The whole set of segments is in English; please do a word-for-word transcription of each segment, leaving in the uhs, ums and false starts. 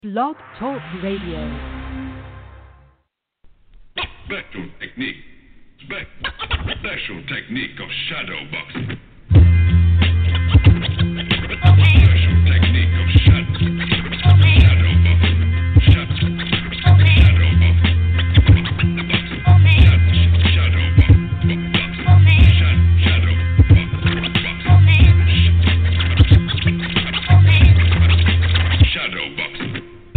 Blog Talk Radio. Special technique. Spe- special technique of shadow boxing. Special technique of shadow, shadow boxing. Shadow, shadow boxing. Shadow boxing. Shadow boxing. Shadow boxing.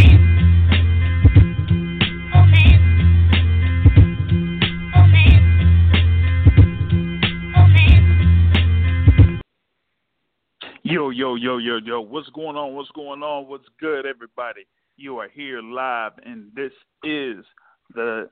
Yo, yo, yo, yo, yo, what's going on? What's going on? What's good, everybody? You are here live, and this is the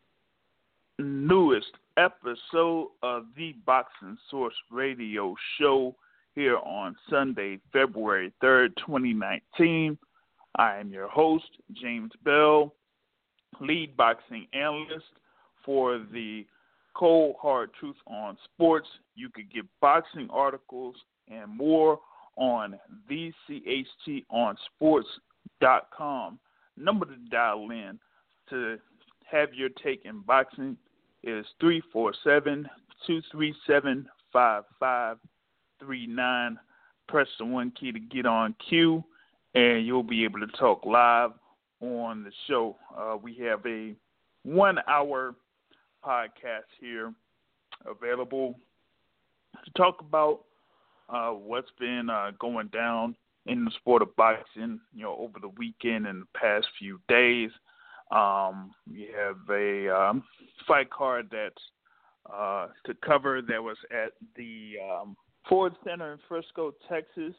newest episode of the Boxing Source Radio Show here on Sunday, February third, twenty nineteen. I am your host, James Bell, lead boxing analyst for the Cold Hard Truth on Sports. You could get boxing articles and more on v c h t on sports dot com. Number to dial in to have your take in boxing is three four seven, two three seven, five five three nine. Press the one key to get on cue, and you'll be able to talk live on the show. Uh, we have a one-hour podcast here available to talk about Uh, what's been uh, going down in the sport of boxing, you know, over the weekend and the past few days. Um, we have a um, fight card that's uh, to cover that was at the um, Ford Center in Frisco, Texas,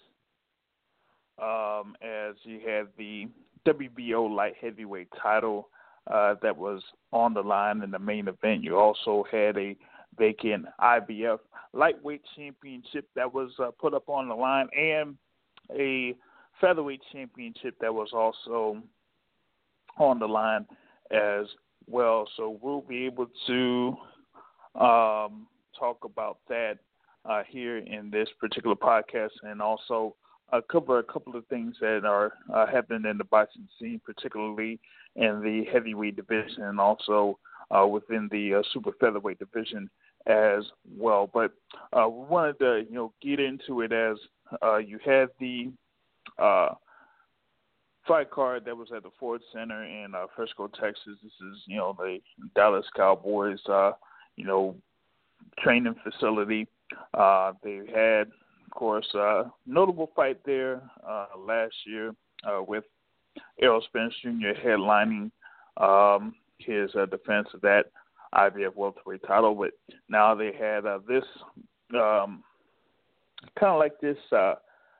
um, as you had the W B O light heavyweight title uh, that was on the line in the main event. You also had a vacant I B F lightweight championship that was uh, put up on the line, and a featherweight championship that was also on the line as well. So we'll be able to um, talk about that uh, here in this particular podcast, and also uh, cover a couple of things that are uh, happening in the boxing scene, particularly in the heavyweight division, and also uh, within the uh, super featherweight division as well. But uh, we wanted to, you know, get into it as uh, you had the uh, fight card that was at the Ford Center in uh, Frisco, Texas. This is, you know, the Dallas Cowboys, uh, you know, training facility. Uh, they had, of course, a notable fight there uh, last year uh, with Errol Spence Junior headlining um, his uh, defense of that I B F welterweight title, but now they had uh, this um, kind of like this uh,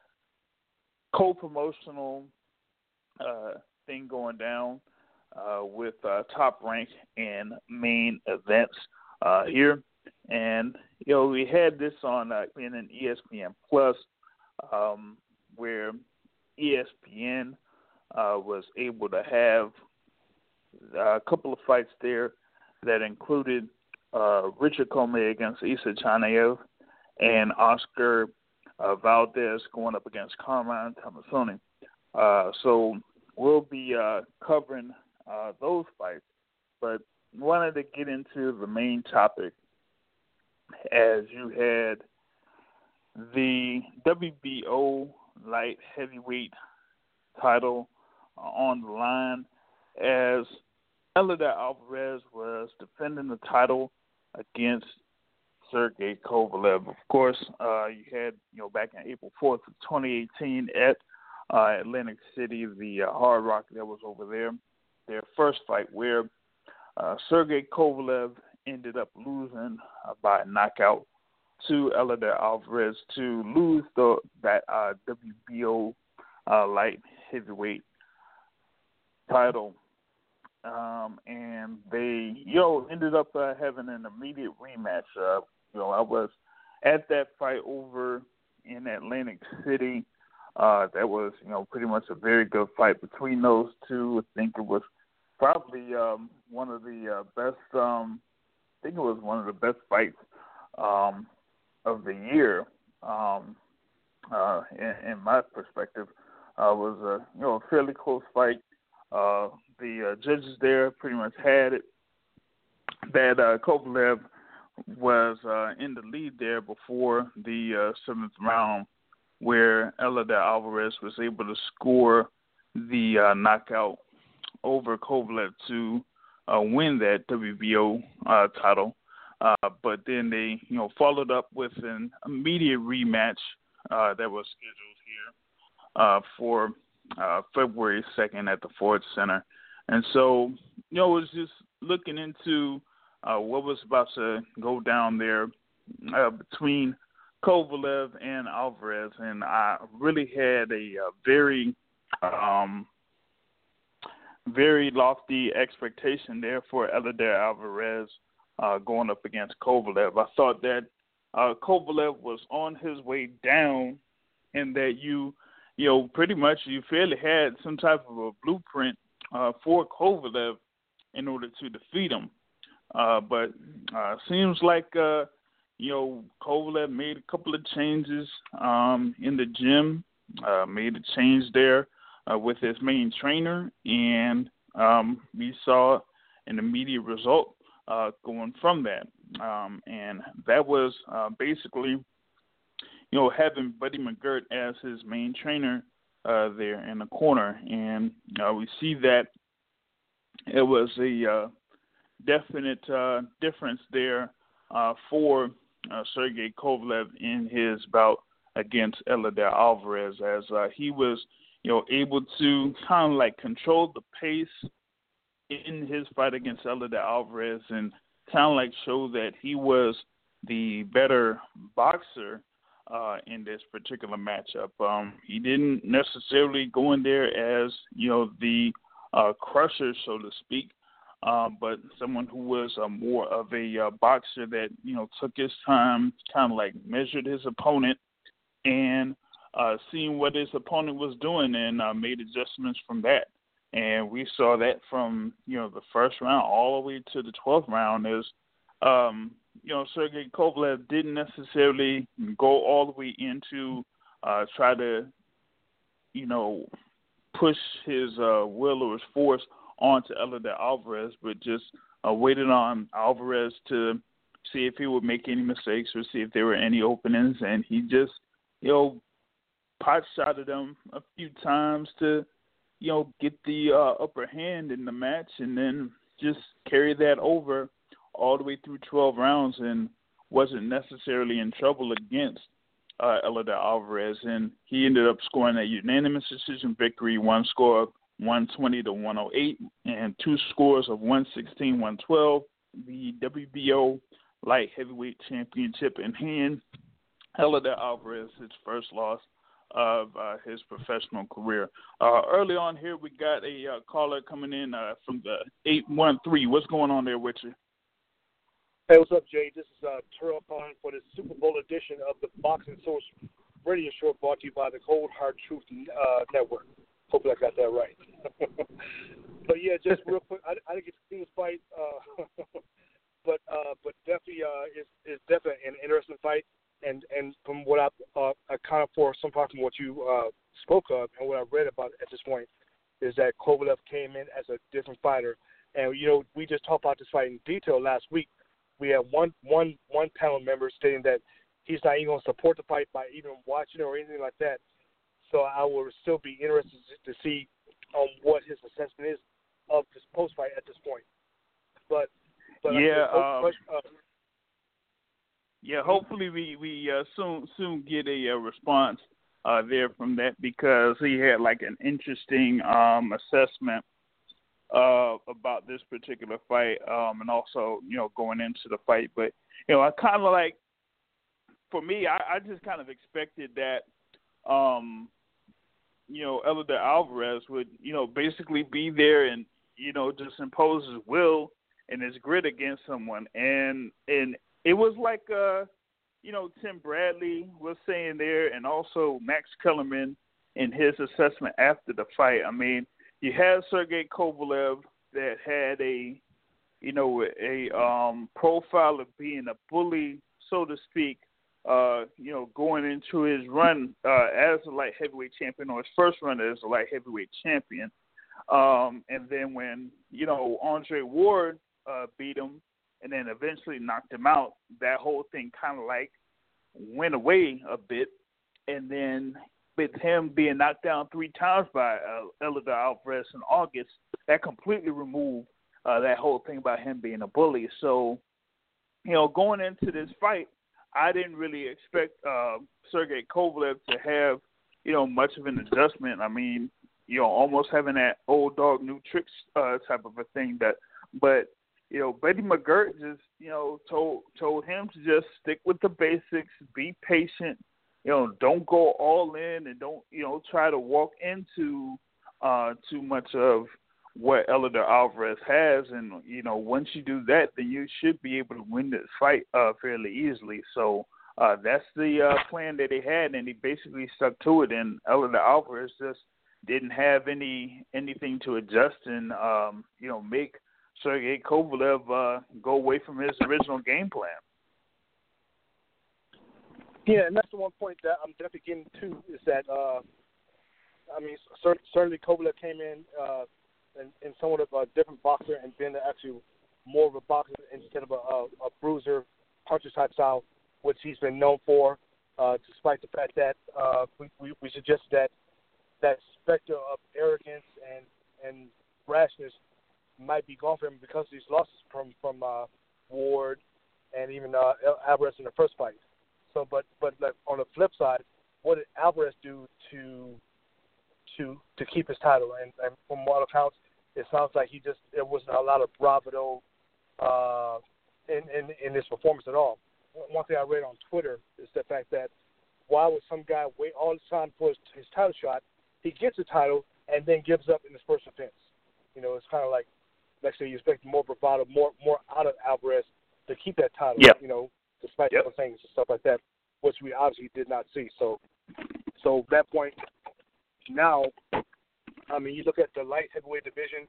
co-promotional uh, thing going down uh, with uh, Top Rank and Main Events uh, here, and you know we had this on uh, in an E S P N Plus, um, where E S P N uh, was able to have a couple of fights there that included uh, Richard Commey against Isa Chaneyev and Oscar uh, Valdez going up against Carmine Tomasoni. Uh, so we'll be uh, covering uh, those fights, but wanted to get into the main topic as you had the W B O light heavyweight title uh, on the line as Eleider Alvarez was defending the title against Sergey Kovalev. Of course, uh, you had, you know, back in April fourth of twenty eighteen at uh, Atlantic City, the uh, Hard Rock that was over there, their first fight where uh, Sergey Kovalev ended up losing uh, by a knockout to Eleider Alvarez to lose the that uh, W B O uh, light heavyweight title. Um, and they, you know, ended up uh, having an immediate rematch. Uh, you know, I was at that fight over in Atlantic City. Uh, that was, you know, pretty much a very good fight between those two. I think it was probably um, one of the uh, best. Um, I think it was one of the best fights um, of the year, um, uh, in, in my perspective. Uh, was a you know a fairly close fight. Uh, the uh, judges there pretty much had it that uh, Kovalev was uh, in the lead there before the uh, seventh round, where Eleider Alvarez was able to score the uh, knockout over Kovalev to uh, win that W B O uh, title. Uh, but then they, you know, followed up with an immediate rematch uh, that was scheduled here uh, for uh, February second at the Ford Center. And so, you know, it was just looking into uh, what was about to go down there uh, between Kovalev and Alvarez, and I really had a, a very, um, very lofty expectation there for Eleider Alvarez uh, going up against Kovalev. I thought that uh, Kovalev was on his way down, and that you, you know, pretty much you fairly had some type of a blueprint uh, for Kovalev in order to defeat him. Uh, but uh, seems like, uh, you know, Kovalev made a couple of changes um, in the gym, uh, made a change there uh, with his main trainer, and um, we saw an immediate result uh, going from that. Um, and that was uh, basically, you know, having Buddy McGirt as his main trainer uh, there in the corner. And uh, we see that it was a uh, definite uh, difference there uh, for uh, Sergey Kovalev in his bout against Eleider Alvarez, as uh, he was, you know, able to kind of like control the pace in his fight against Eleider Alvarez and kind of like show that he was the better boxer uh, in this particular matchup. Um, he didn't necessarily go in there as, you know, the uh, crusher, so to speak. Uh, but someone who was uh, more of a uh, boxer that, you know, took his time, kind of like measured his opponent and uh, seeing what his opponent was doing and uh, made adjustments from that. And we saw that from, you know, the first round all the way to the twelfth round is, um, you know, Sergey Kovalev didn't necessarily go all the way into uh, try to, you know, push his uh, will or his force onto Eleider Alvarez, but just uh, waited on Alvarez to see if he would make any mistakes or see if there were any openings, and he just, you know, pot shotted him a few times to, you know, get the uh, upper hand in the match, and then just carry that over all the way through twelve rounds, and wasn't necessarily in trouble against uh, Eleider Alvarez, and he ended up scoring a unanimous decision victory, one score of one twenty to one oh eight, and two scores of one sixteen, one twelve. The W B O Light Heavyweight Championship in hand. Eleider Alvarez, his first loss of uh, his professional career. Uh, early on here, we got a uh, caller coming in uh, from the eight one three. What's going on there with you? Hey, what's up, Jay? This is uh, Terrell calling for the Super Bowl edition of the Boxing Source radio show brought to you by the Cold Hard Truth uh, Network. Hopefully I got that right. But, yeah, just real quick, I, I didn't get to see this fight, uh, but uh, but definitely uh, it's, it's definitely an interesting fight. And, and from what I uh, accounted for, some part from what you uh, spoke of and what I read about at this point, is that Kovalev came in as a different fighter. And, you know, we just talked about this fight in detail last week. We had one, one, one panel member stating that he's not even going to support the fight by even watching it or anything like that. So I will still be interested to see um, what his assessment is of this post-fight at this point. But, but yeah, uh, um, uh, yeah. Hopefully, we we uh, soon soon get a, a response uh, there from that, because he had like an interesting um, assessment uh, about this particular fight, um, and also, you know, going into the fight. But, you know, I kind of like, for me, I, I just kind of expected that. Um, you know, Eleider Alvarez would, you know, basically be there and, you know, just impose his will and his grit against someone. And and it was like, uh, you know, Tim Bradley was saying there, and also Max Kellerman in his assessment after the fight. I mean, you had Sergey Kovalev that had a, you know, a um, profile of being a bully, so to speak, uh, you know, going into his run uh, as a light heavyweight champion, or his first run as a light heavyweight champion. Um, and then when, you know, Andre Ward uh, beat him and then eventually knocked him out, that whole thing kind of like went away a bit. And then with him being knocked down three times by uh, Eleider Alvarez in August, that completely removed uh, that whole thing about him being a bully. So, you know, going into this fight, I didn't really expect uh, Sergey Kovalev to have, you know, much of an adjustment. I mean, you know, almost having that old dog, new tricks uh, type of a thing. That, but you know, Buddy McGirt just, you know, told told him to just stick with the basics, be patient. You know, don't go all in, and don't, you know, try to walk into uh, too much of what Eleider Alvarez has. And, you know, once you do that, then you should be able to win this fight uh, fairly easily. So uh, that's the uh, plan that they had, and he basically stuck to it. And Eleider Alvarez just didn't have any anything to adjust and, um, you know, make Sergey Kovalev uh, go away from his original game plan. Yeah, and that's the one point that I'm definitely getting to is that, uh, I mean, certainly Kovalev came in uh, in, in somewhat of a different boxer and been actually more of a boxer instead of a, a, a bruiser, puncher type style, which he's been known for, uh, despite the fact that uh, we, we, we suggested that that specter of arrogance and, and rashness might be gone for him because of these losses from, from uh, Ward and even uh, Alvarez in the first fight. So, but but like on the flip side, what did Alvarez do to to to keep his title? And, and from all accounts, it sounds like he just there wasn't a lot of bravado uh, in, in in his performance at all. One thing I read on Twitter is the fact that why would some guy wait all the time for his, his title shot? He gets a title and then gives up in his first offense. You know, it's kind of like, let's say you expect more bravado, more more out of Alvarez to keep that title. Yep. You know, despite yep. other things and stuff like that, which we obviously did not see. So, so that point now, I mean, you look at the light heavyweight division,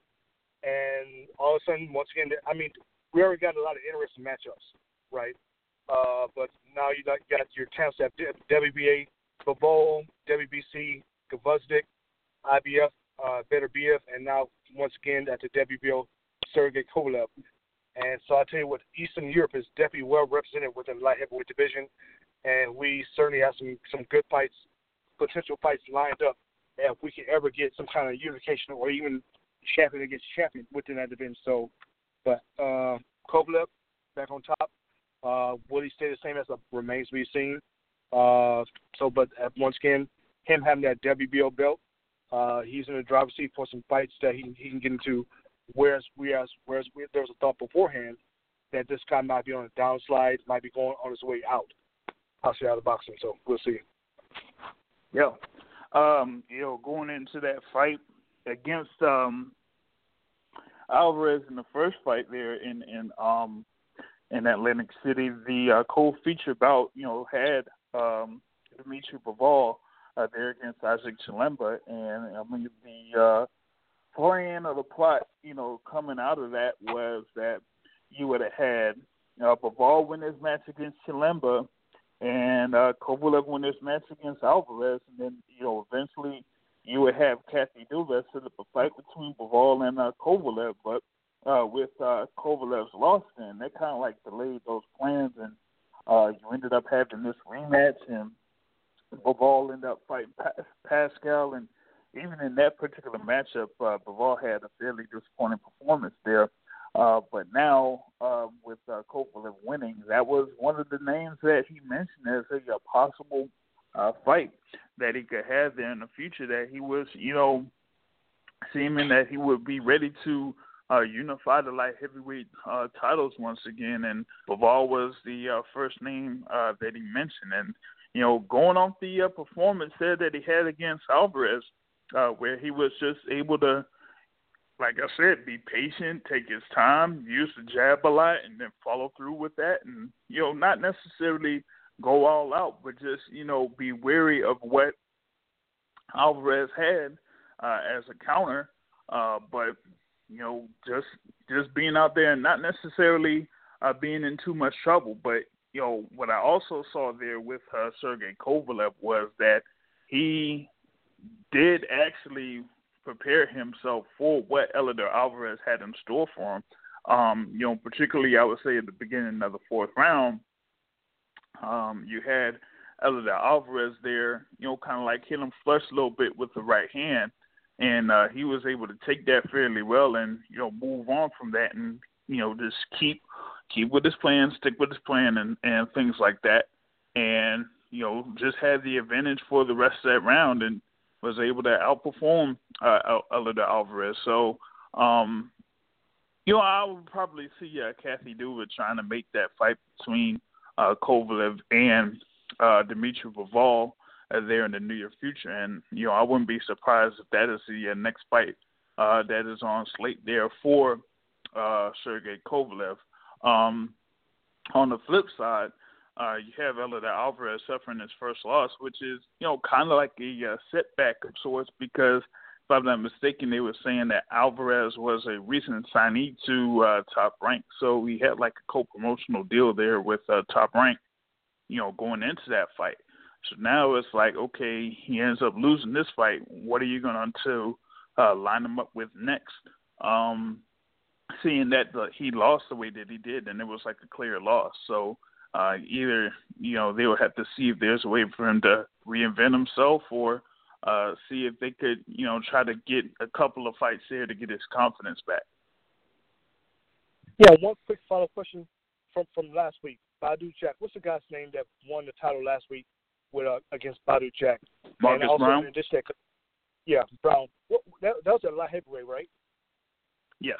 and all of a sudden, once again, I mean, we already got a lot of interesting matchups, right? Uh, but now you got, got your champs at W B A, Bivol, W B C, Gvozdyk, I B F, uh, Beterbiev, and now once again at the W B O, Sergey Kovalev. And so I tell you what, Eastern Europe is definitely well represented within the light heavyweight division, and we certainly have some, some good fights, potential fights lined up. And if we can ever get some kind of unification or even champion against champion within that division. So, but uh, Kovalev back on top. Uh, will he stay the same as it remains to be seen? Uh, so, but uh, once again, him having that W B O belt, uh, he's in the driver's seat for some fights that he he can get into. Whereas, whereas, whereas there was a thought beforehand that this guy might be on a downslide, might be going on his way out, possibly out of boxing. So we'll see. Yeah, um, you know, going into that fight against um, Alvarez in the first fight there in in um, in Atlantic City, the uh, co-feature bout, you know, had um, Dimitri Bivol uh, there against Isaac Chilemba, and I mean the uh, plan or the plot, you know, coming out of that was that you would have had uh, Bivol win his match against Chilemba and uh, Kovalev win his match against Alvarez, and then, you know, eventually you would have Kathy Duva set up a fight between Bivol and uh, Kovalev, but uh, with uh, Kovalev's loss, then that kind of like delayed those plans, and uh, you ended up having this rematch, and Bivol ended up fighting pa- Pascal, and even in that particular matchup, uh, Bivol had a fairly disappointing performance there. Uh, but now, uh, with uh, Kovalev winning, that was one of the names that he mentioned as a, a possible uh, fight that he could have there in the future, that he was, you know, seeming that he would be ready to uh, unify the light heavyweight uh, titles once again. And Bivol was the uh, first name uh, that he mentioned. And, you know, going off the uh, performance there that he had against Alvarez, Uh, where he was just able to, like I said, be patient, take his time, use the jab a lot, and then follow through with that. And, you know, not necessarily go all out, but just, you know, be wary of what Alvarez had uh, as a counter. Uh, but, you know, just just being out there and not necessarily uh, being in too much trouble, but, you know, what I also saw there with uh, Sergey Kovalev was that he did actually prepare himself for what Eleider Alvarez had in store for him. Um, you know, particularly I would say at the beginning of the fourth round, um, you had Eleider Alvarez there, you know, kind of like hit him flush a little bit with the right hand, and uh, he was able to take that fairly well and, you know, move on from that and, you know, just keep keep with his plan, stick with his plan, and, and things like that, and, you know, just had the advantage for the rest of that round and was able to outperform uh, Eleider Alvarez. So, um, you know, I would probably see uh, Kathy Duva trying to make that fight between uh, Kovalev and uh, Dimitri Bivol uh, there in the near future. And, you know, I wouldn't be surprised if that is the uh, next fight uh, that is on slate there for uh, Sergey Kovalev. Um, on the flip side, uh, you have Eleider Alvarez suffering his first loss, which is, you know, kind of like a uh, setback of sorts because, if I'm not mistaken, they were saying that Alvarez was a recent signee to uh, Top Rank. So he had like a co-promotional deal there with uh, Top Rank, you know, going into that fight. So now it's like, okay, he ends up losing this fight. What are you going to uh, line him up with next? Um, seeing that uh, he lost the way that he did, and it was like a clear loss. So uh, either, you know, they will have to see if there's a way for him to reinvent himself or uh, see if they could, you know, try to get a couple of fights there to get his confidence back. Yeah, one quick follow-up question from, from last week. Badu Jack, what's the guy's name that won the title last week with uh, against Badu Jack? Marcus and also, Brown? in addition, yeah, Brown. What, that, that was a light heavyweight, right? Yes.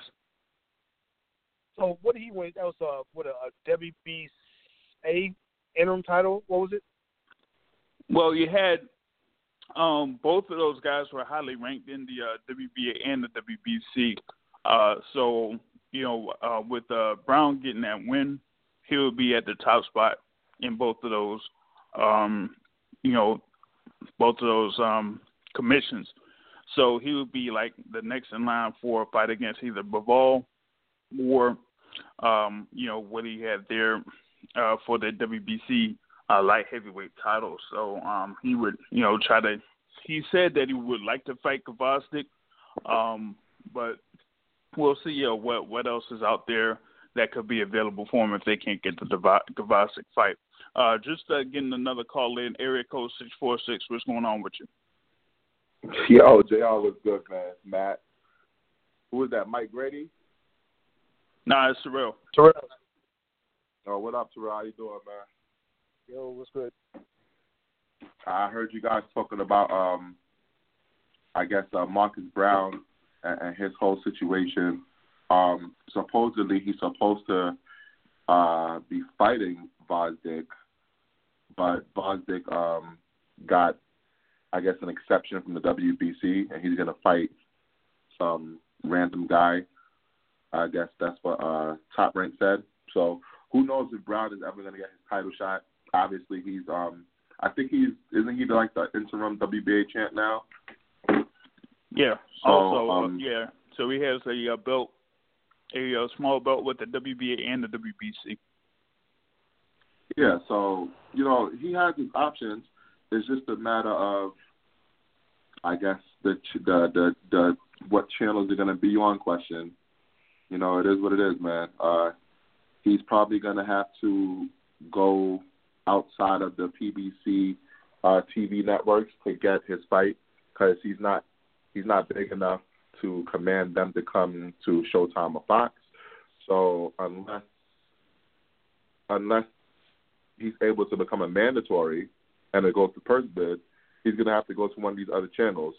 So what did he win? That was uh, what, a, a W B A interim title? What was it? Well, you had um, both of those guys were highly ranked in the uh, W B A and the W B C. Uh, so, you know, uh, with uh, Brown getting that win, he would be at the top spot in both of those, um, you know, both of those um, commissions. So he would be like the next in line for a fight against either Bivol or, um, you know, what he had there uh, for the W B C uh, light heavyweight title. So um, he would, you know, try to – he said that he would like to fight Gvozdyk, um, but we'll see uh, what, what else is out there that could be available for him if they can't get the Gvozdyk fight. Uh, just uh, getting another call in, area code six four six. What's going on with you? Yo, J R was good, man. Matt. Who is that, Mike Grady? Nah, it's Terrell. Terrell. Oh, what up, Terrell? How you doing, man? Yo, what's good? I heard you guys talking about, um, I guess, uh, Marcus Brown and, and his whole situation. Um, supposedly, he's supposed to uh, be fighting Gvozdyk, but Gvozdyk um, got, I guess, an exception from the W B C, and he's going to fight some random guy. I guess that's what uh, Top Rank said. So who knows if Brown is ever going to get his title shot. Obviously, he's, um, I think he's, isn't he like the interim W B A champ now? Yeah. So, also, um, uh, yeah. So he has a uh, belt, a uh, small belt with the W B A and the W B C. Yeah, so, you know, he has his options. It's just a matter of, I guess, the the the, the what channels are going to be on question. You know, it is what it is, man. Uh, he's probably going to have to go outside of the P B C uh, T V networks to get his fight because he's not he's not big enough to command them to come to Showtime or Fox. So unless unless he's able to become a mandatory and it goes to purse bid, he's going to have to go to one of these other channels.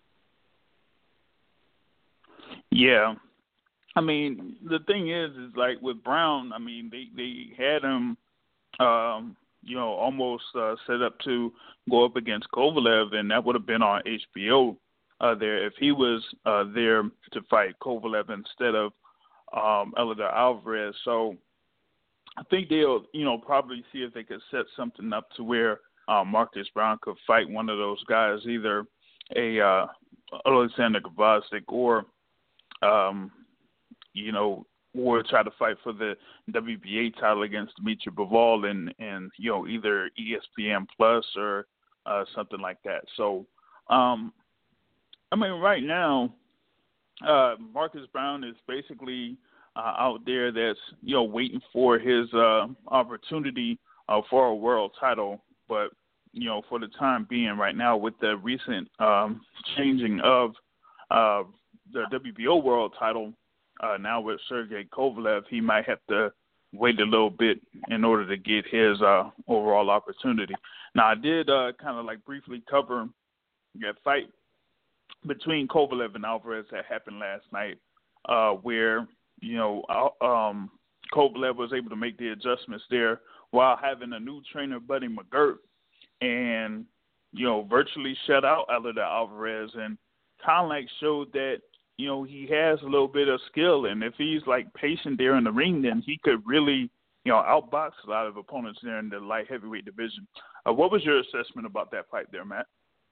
Yeah. I mean, the thing is, is like with Brown, I mean, they, they had him, um, you know, almost uh, set up to go up against Kovalev, and that would have been on H B O uh, there if he was uh, there to fight Kovalev instead of um, Eleider Alvarez. So I think they'll, you know, probably see if they could set something up to where uh, Marcus Brown could fight one of those guys, either a uh, Alexander Gvozdyk or, um, you know, or try to fight for the W B A title against Dimitri Bivol in, in you know, either E S P N Plus or uh, something like that. So, um, I mean, right now, uh, Marcus Brown is basically uh, out there that's, you know, waiting for his uh, opportunity uh, for a world title. But, you know, for the time being right now with the recent um, changing of uh, the W B O world title, uh, now with Sergey Kovalev, he might have to wait a little bit in order to get his uh, overall opportunity. Now, I did uh, kind of like briefly cover that fight between Kovalev and Alvarez that happened last night, uh, where, you know, um, Kovalev was able to make the adjustments there while having a new trainer, Buddy McGirt, and, you know, virtually shut out Eleider Alvarez, and kind of like showed that, you know, he has a little bit of skill, and if he's like patient there in the ring, then he could really, you know, outbox a lot of opponents there in the light heavyweight division. Uh, what was your assessment about that fight there, Matt?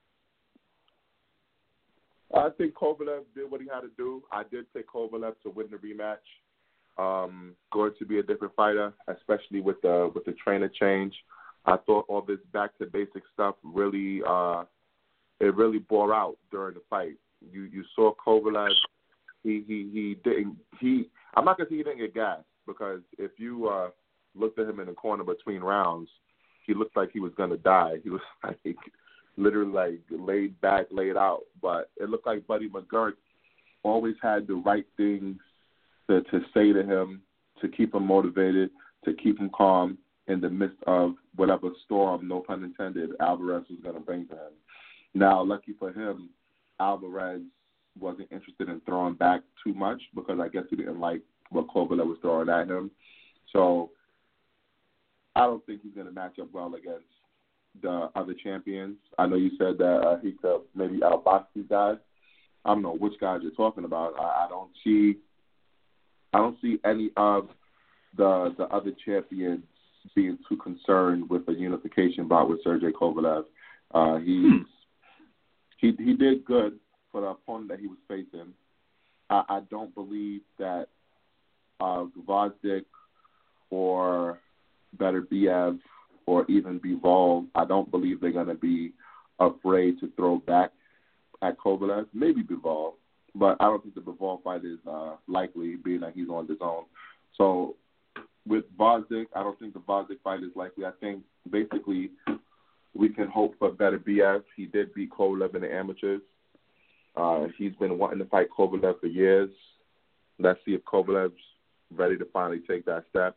I think Kovalev did what he had to do. I did take Kovalev to win the rematch. Um, going to be a different fighter, especially with the with the trainer change. I thought all this back to basic stuff really uh, it really bore out during the fight. You you saw Kovalev. He he he didn't he. I'm not gonna say he didn't get gassed, because if you uh, looked at him in the corner between rounds, he looked like he was gonna die. He was like literally like laid back, laid out. But it looked like Buddy McGirt always had the right things to, to say to him, to keep him motivated, to keep him calm in the midst of whatever storm, no pun intended, Alvarez was going to bring to him. Now, lucky for him, Alvarez wasn't interested in throwing back too much, because I guess he didn't like what Kovalev was throwing at him. So I don't think he's going to match up well against the other champions. I know you said that uh, he could maybe outbox these guys. I don't know which guys you're talking about. I, I don't see, I don't see any of the the other champions being too concerned with a unification bout with Sergey Kovalev. Uh, he's he he did good for the opponent that he was facing. I, I don't believe that uh, Gvozdyk or Beterbiev or even Bivol, I don't believe they're going to be afraid to throw back at Kovalev. Maybe Bivol, but I don't think the Bivol fight is uh, likely, being that he's on his own. So with Gvozdyk, I don't think the Gvozdyk fight is likely. I think basically we can hope for Beterbiev. He did beat Kovalev in the amateurs. Uh, he's been wanting to fight Kovalev for years. Let's see if Kovalev's ready to finally take that step.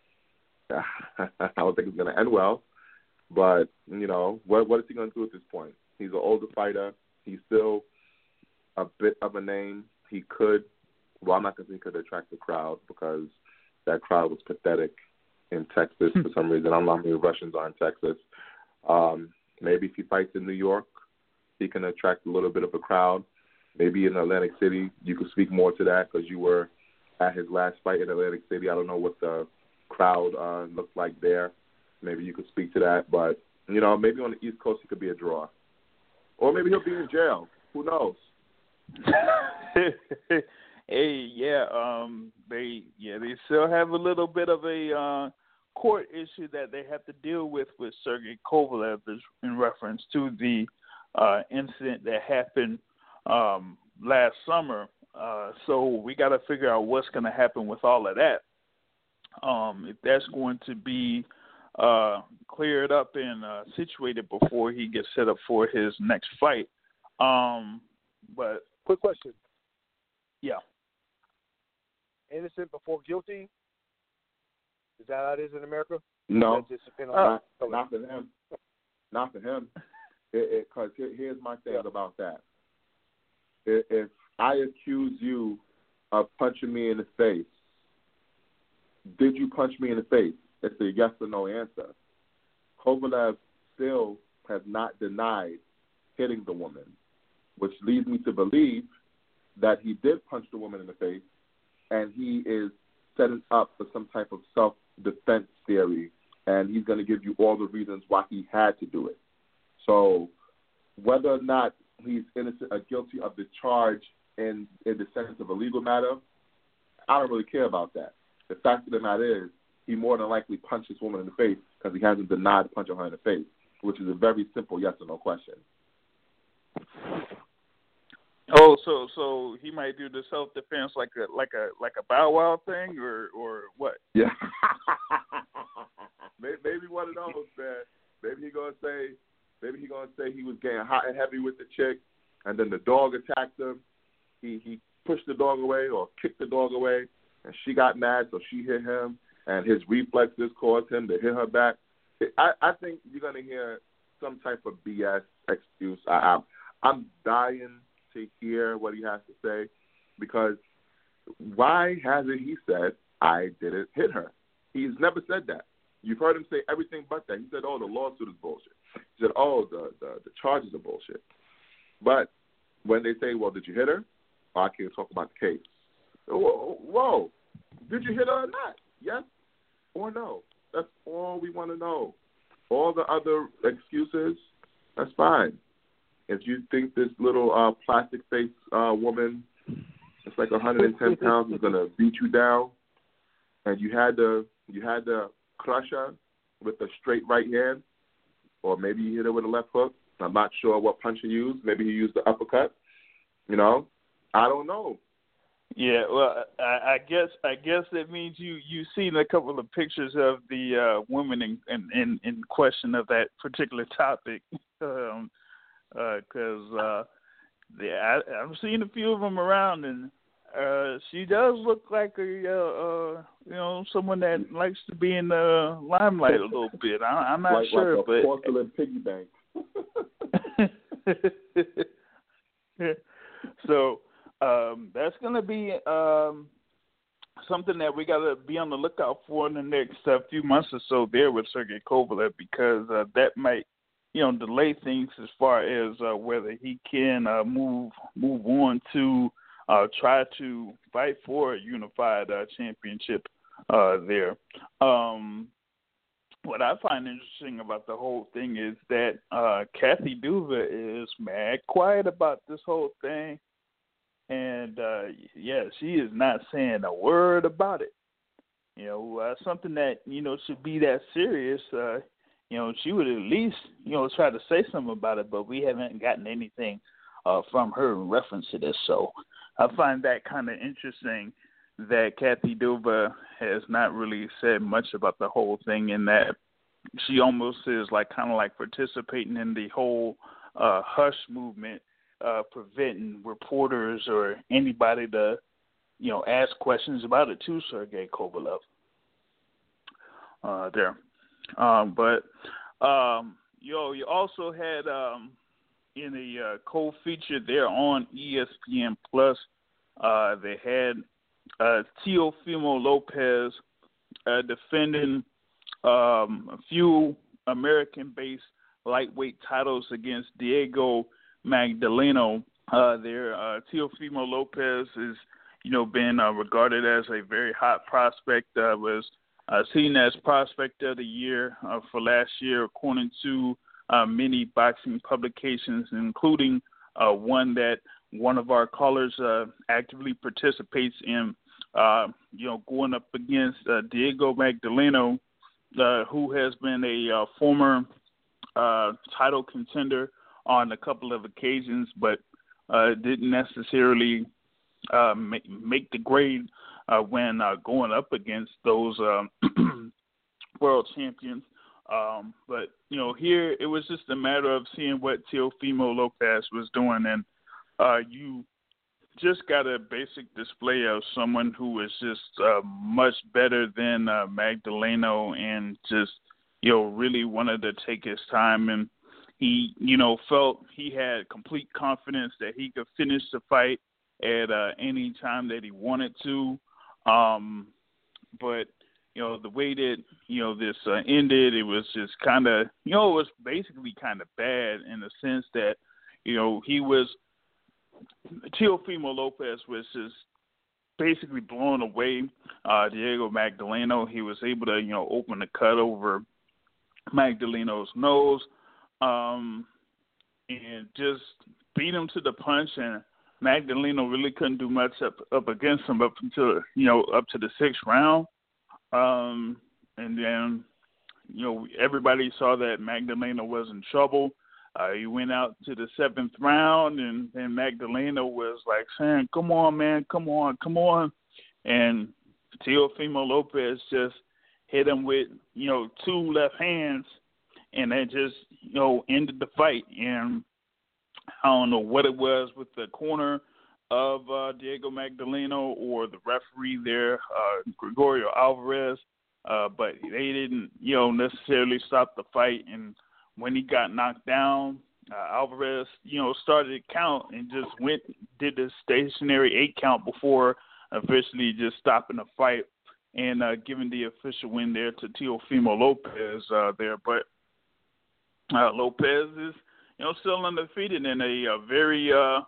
I don't think it's going to end well, but, you know, what what is he going to do at this point? He's an older fighter. He's still a bit of a name. He could, well, I'm not going to say he could attract the crowd, because that crowd was pathetic in Texas for some reason. I don't know how many Russians are in Texas. Um, maybe if he fights in New York, he can attract a little bit of a crowd. Maybe in Atlantic City, you could speak more to that, because you were at his last fight in Atlantic City. I don't know what the crowd uh, looked like there. Maybe you could speak to that. But, you know, maybe on the East Coast he could be a draw. Or maybe he'll be in jail. Who knows? Hey, yeah, um, they yeah they still have a little bit of a uh, court issue that they have to deal with with Sergey Kovalev in reference to the uh, incident that happened um, last summer. Uh, so we got to figure out what's going to happen with all of that. Um, if that's going to be uh, cleared up and uh, situated before he gets set up for his next fight. Um, but quick question. Yeah. Innocent before guilty? Is that how it is in America? No, just depend on uh, not, not for him. Not for him. Because here's my thing yeah. about that. If I accuse you of punching me in the face, did you punch me in the face? It's a yes or no answer. Kovalev still has not denied hitting the woman, which leads me to believe that he did punch the woman in the face, and he is setting up for some type of self-defense theory, and he's going to give you all the reasons why he had to do it. So whether or not he's innocent or guilty of the charge in, in the sense of a legal matter, I don't really care about that. The fact of the matter is, he more than likely punched this woman in the face because he hasn't denied punching her in the face, which is a very simple yes or no question. Oh, so so he might do the self defense like a like a like a Bow Wow thing, or or what? Yeah, maybe, maybe one of those, man. Maybe he gonna say, maybe he gonna say he was getting hot and heavy with the chick, and then the dog attacked him. He he pushed the dog away or kicked the dog away, and she got mad, so she hit him, and his reflexes caused him to hit her back. I I think you're gonna hear some type of B S excuse. I, I'm I'm dying to hear what he has to say, because why hasn't he said, I didn't hit her? He's never said that. You've heard him say everything but that. He said, oh, the lawsuit is bullshit. He said, oh, the, the, the charges are bullshit. But when they say, well, did you hit her? Oh, I can't talk about the case. Whoa, whoa, did you hit her or not? Yes or no? That's all we want to know. All the other excuses, that's fine. If you think this little uh, plastic face uh, woman, it's like one hundred ten pounds, is gonna beat you down, and you had to you had to crush her with a straight right hand, or maybe you hit her with a left hook. I'm not sure what punch he used. Maybe he used the uppercut. You know, I don't know. Yeah, well, I, I guess I guess that means you you've seen a couple of pictures of the uh, women in, in, in, in question of that particular topic. um, Because uh, uh, yeah, I, I've seen a few of them around, and uh, she does look like a uh, uh, you know someone that likes to be in the limelight a little bit. I, I'm not like, sure, like a but porcelain piggy bank. So um, that's going to be um, something that we got to be on the lookout for in the next uh, few months or so there with Sergey Kovalev, because uh, that might, you know, delay things as far as uh, whether he can uh, move move on to uh, try to fight for a unified uh, championship uh, there. Um, what I find interesting about the whole thing is that uh, Kathy Duva is mad quiet about this whole thing. And, uh, yeah, she is not saying a word about it. You know, uh, something that, you know, should be that serious, uh, you know, she would at least, you know, try to say something about it, but we haven't gotten anything uh, from her in reference to this. So I find that kind of interesting that Kathy Duva has not really said much about the whole thing, and that she almost is like kind of like participating in the whole uh, hush movement, uh, preventing reporters or anybody to, you know, ask questions about it to Sergey Kovalev uh, there. Um, but, um, yo, you also had um, in a uh, co-feature there on E S P N Plus, uh, they had uh, Teofimo Lopez uh, defending um, a few American-based lightweight titles against Diego Magdaleno. Uh, there, uh, Teofimo Lopez is, you know, been uh, regarded as a very hot prospect. Uh, was uh, seen as prospect of the year uh, for last year, according to uh, many boxing publications, including uh, one that one of our callers uh, actively participates in. Uh, you know, going up against uh, Diego Magdaleno, uh, who has been a uh, former uh, title contender on a couple of occasions, but uh, didn't necessarily uh, make, make the grade uh, when uh, going up against those um, world champions. Um, but, you know, here it was just a matter of seeing what Teofimo Lopez was doing, and uh, you just got a basic display of someone who is just uh, much better than uh, Magdaleno, and just, you know, really wanted to take his time. And he, you know, felt he had complete confidence that he could finish the fight at uh, any time that he wanted to. Um, but, you know, the way that, you know, this uh, ended, it was just kind of, you know, it was basically kind of bad in the sense that, you know, he was, Teofimo Lopez was just basically blown away. Uh, Diego Magdaleno, he was able to, you know, open the cut over Magdaleno's nose, um, and just beat him to the punch. And Magdaleno really couldn't do much up up against him up until you know up to the sixth round, um, and then you know everybody saw that Magdaleno was in trouble. Uh, he went out to the seventh round, and then Magdaleno was like saying, "Come on, man, come on, come on," and Teofimo Lopez just hit him with you know two left hands, and that just you know ended the fight. And I don't know what it was with the corner of uh, Diego Magdaleno or the referee there, uh, Gregorio Alvarez, uh, but they didn't, you know, necessarily stop the fight. And when he got knocked down, uh, Alvarez, you know, started to count and just went did the stationary eight count before officially just stopping the fight and uh, giving the official win there to Teofimo Lopez uh, there. But uh, Lopez is, you know, still undefeated in a, a very, uh,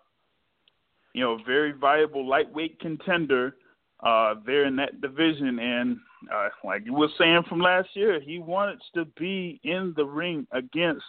you know, very viable lightweight contender uh, there in that division. And uh, like you were saying from last year, he wanted to be in the ring against,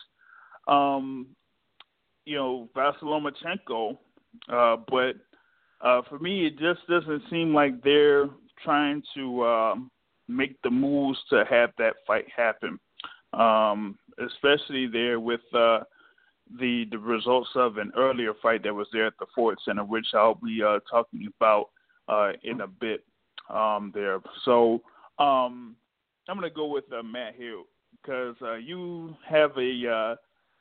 um, you know, Vasyl Lomachenko. Uh, but uh, for me, it just doesn't seem like they're trying to uh, make the moves to have that fight happen, um, especially there with uh, – the the results of an earlier fight that was there at the Ford Center, which I'll be uh, talking about uh, in a bit um, there. So um, I'm going to go with uh, Matt Hill because uh, you have a uh,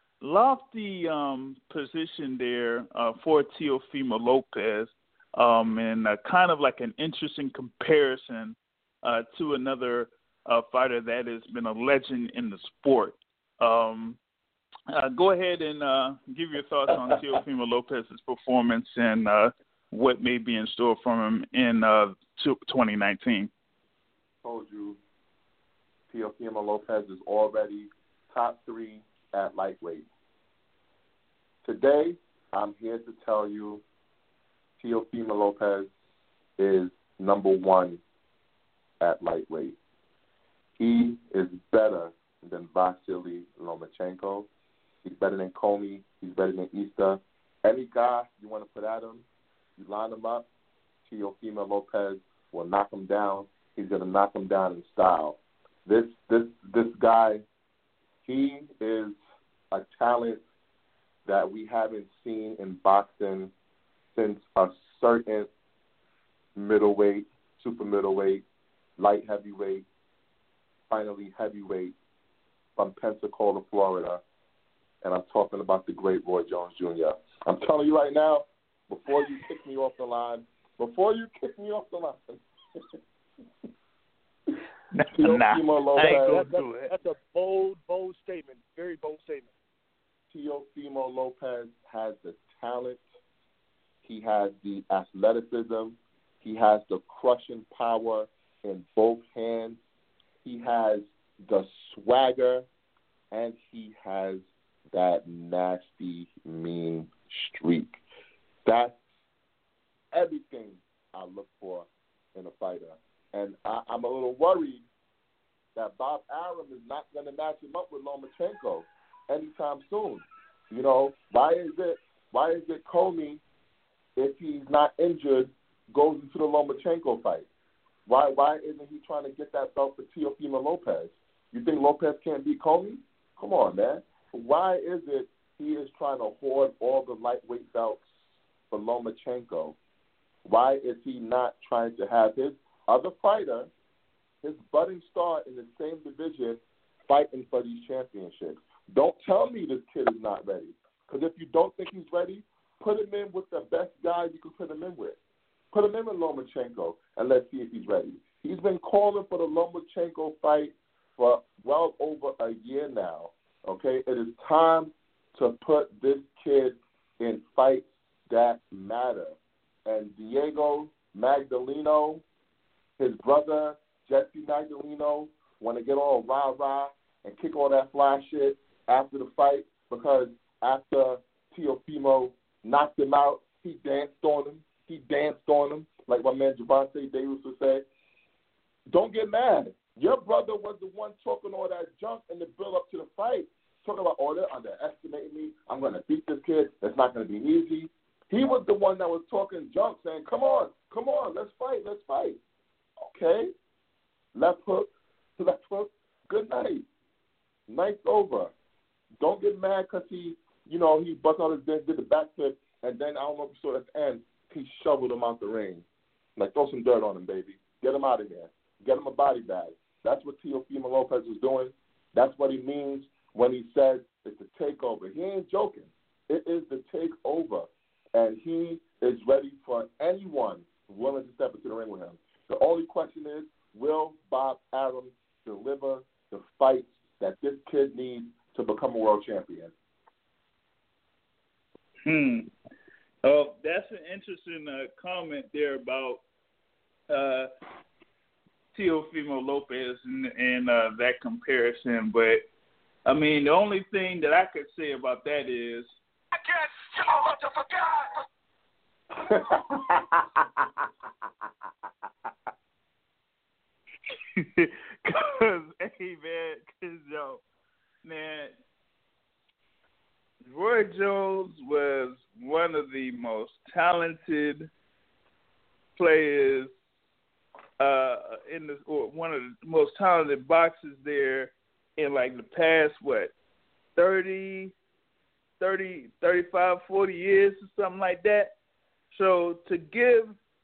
lofty um, position there uh, for Teofimo Lopez um, and uh, kind of like an interesting comparison uh, to another uh, fighter that has been a legend in the sport. Um Uh, go ahead and uh, give your thoughts on Teofimo Lopez's performance and uh, what may be in store for him in uh, twenty nineteen. Told you, Teofimo Lopez is already top three at lightweight. Today, I'm here to tell you Teofimo Lopez is number one at lightweight. He is better than Vasily Lomachenko. He's better than Comey. He's better than Easter. Any guy you want to put at him, you line him up, Teofimo Lopez will knock him down. He's going to knock him down in style. This this this guy, he is a talent that we haven't seen in boxing since a certain middleweight, super middleweight, light heavyweight, finally heavyweight from Pensacola, Florida. And I'm talking about the great Roy Jones Junior I'm telling you right now, before you kick me off the line, before you kick me off the line, nah, Lopez, I ain't gonna that's, do it. that's a bold, bold statement. Very bold statement. Teofimo Lopez has the talent. He has the athleticism. He has the crushing power in both hands. He has the swagger, and he has that nasty, mean streak. That's everything I look for in a fighter. And I, I'm a little worried that Bob Arum is not going to match him up with Lomachenko anytime soon. You know, why is it why is it Comey, if he's not injured, goes into the Lomachenko fight? Why why isn't he trying to get that belt for Teofimo Lopez? You think Lopez can't beat Comey? Come on, man. Why is it he is trying to hoard all the lightweight belts for Lomachenko? Why is he not trying to have his other fighter, his budding star in the same division, fighting for these championships? Don't tell me this kid is not ready. Because if you don't think he's ready, put him in with the best guy you can put him in with. Put him in with Lomachenko, and let's see if he's ready. He's been calling for the Lomachenko fight for well over a year now. Okay, it is time to put this kid in fights that matter. And Diego Magdaleno, his brother Jesse Magdaleno, want to get all rah-rah and kick all that fly shit after the fight because after Teofimo knocked him out, he danced on him. He danced on him, like my man Javante Davis would say. Don't get mad. Your brother was the one talking all that junk in the build-up to the fight, talking about, oh, they're underestimating me. I'm going to beat this kid. It's not going to be easy. He was the one that was talking junk, saying, come on, come on, let's fight, let's fight. Okay. Left hook, left hook, good night. Night's over. Don't get mad because he, you know, he bust out his dent, did the backflip, and then I don't know if you saw at the end, he shoveled him out the ring. Like, throw some dirt on him, baby. Get him out of here. Get him a body bag. That's what Teofimo Lopez was doing. That's what he means when he says it's a takeover. He ain't joking. It is the takeover. And he is ready for anyone willing to step into the ring with him. The only question is, will Bob Arum deliver the fights that this kid needs to become a world champion? Hmm. Oh, that's an interesting uh, comment there about uh, Teofimo Lopez and, and uh, that comparison. But, I mean, the only thing that I could say about that is, I can't show what to forget. Because, hey, man, because, yo, man, Roy Jones was one of the most talented players uh, in the, or one of the most talented boxers there in like the past, what, thirty, thirty, thirty-five, forty years or something like that. So to give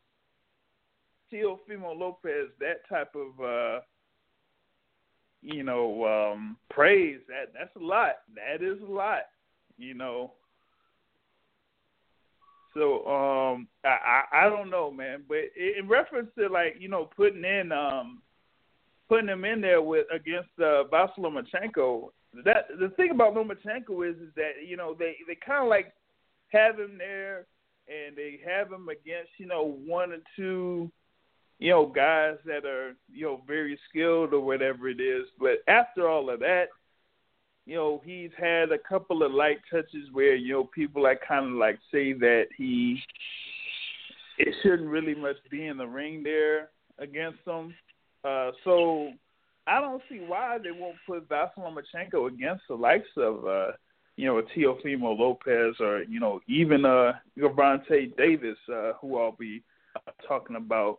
Teofimo Lopez that type of, uh, you know, um, praise, that that's a lot. That is a lot. You know, so um, I, I I don't know, man. But in reference to like you know putting in um, putting him in there with against uh, Vasily Lomachenko, that the thing about Lomachenko is is that you know they, they kind of like have him there and they have him against you know one or two you know guys that are you know very skilled or whatever it is. But after all of that, you know, he's had a couple of light touches where, you know, people like kind of like say that he it shouldn't really much be in the ring there against him. Uh, so I don't see why they won't put Vasily Lomachenko against the likes of, uh, you know, Teofimo Lopez or, you know, even uh, Gervonta Davis, uh, who I'll be uh, talking about,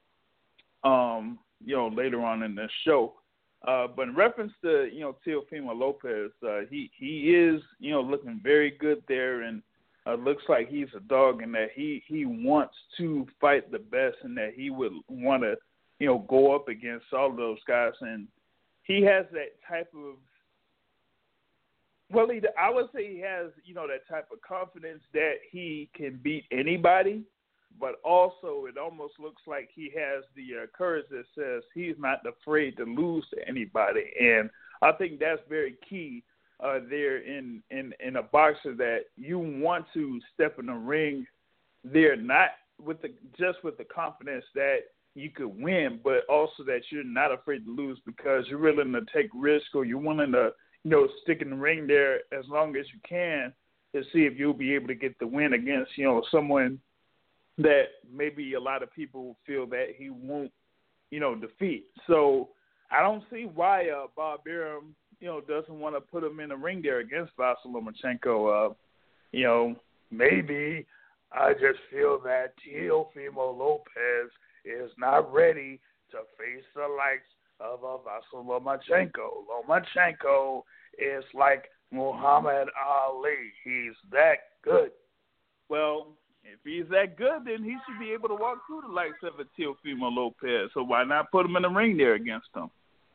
um, you know, later on in the show. Uh, but in reference to, you know, Teofimo Lopez, uh, he, he is, you know, looking very good there and uh, looks like he's a dog and that he, he wants to fight the best and that he would want to, you know, go up against all of those guys. And he has that type of, well, he, I would say he has, you know, that type of confidence that he can beat anybody. But also, it almost looks like he has the uh, courage that says he's not afraid to lose to anybody. And I think that's very key uh, there in, in, in a boxer, that you want to step in the ring there, not with the just with the confidence that you could win, but also that you're not afraid to lose because you're willing to take risk or you're willing to, you know, stick in the ring there as long as you can to see if you'll be able to get the win against, you know, someone that maybe a lot of people feel that he won't, you know, defeat. So I don't see why uh, Bob Arum, you know, doesn't want to put him in the ring there against Vasily Lomachenko. Uh, you know, maybe I just feel that Teofimo Lopez is not ready to face the likes of uh, Vasily Lomachenko. Lomachenko is like Muhammad Ali. He's that good. Well, if he's that good, then he should be able to walk through the likes of a Teofimo Lopez. So why not put him in the ring there against him?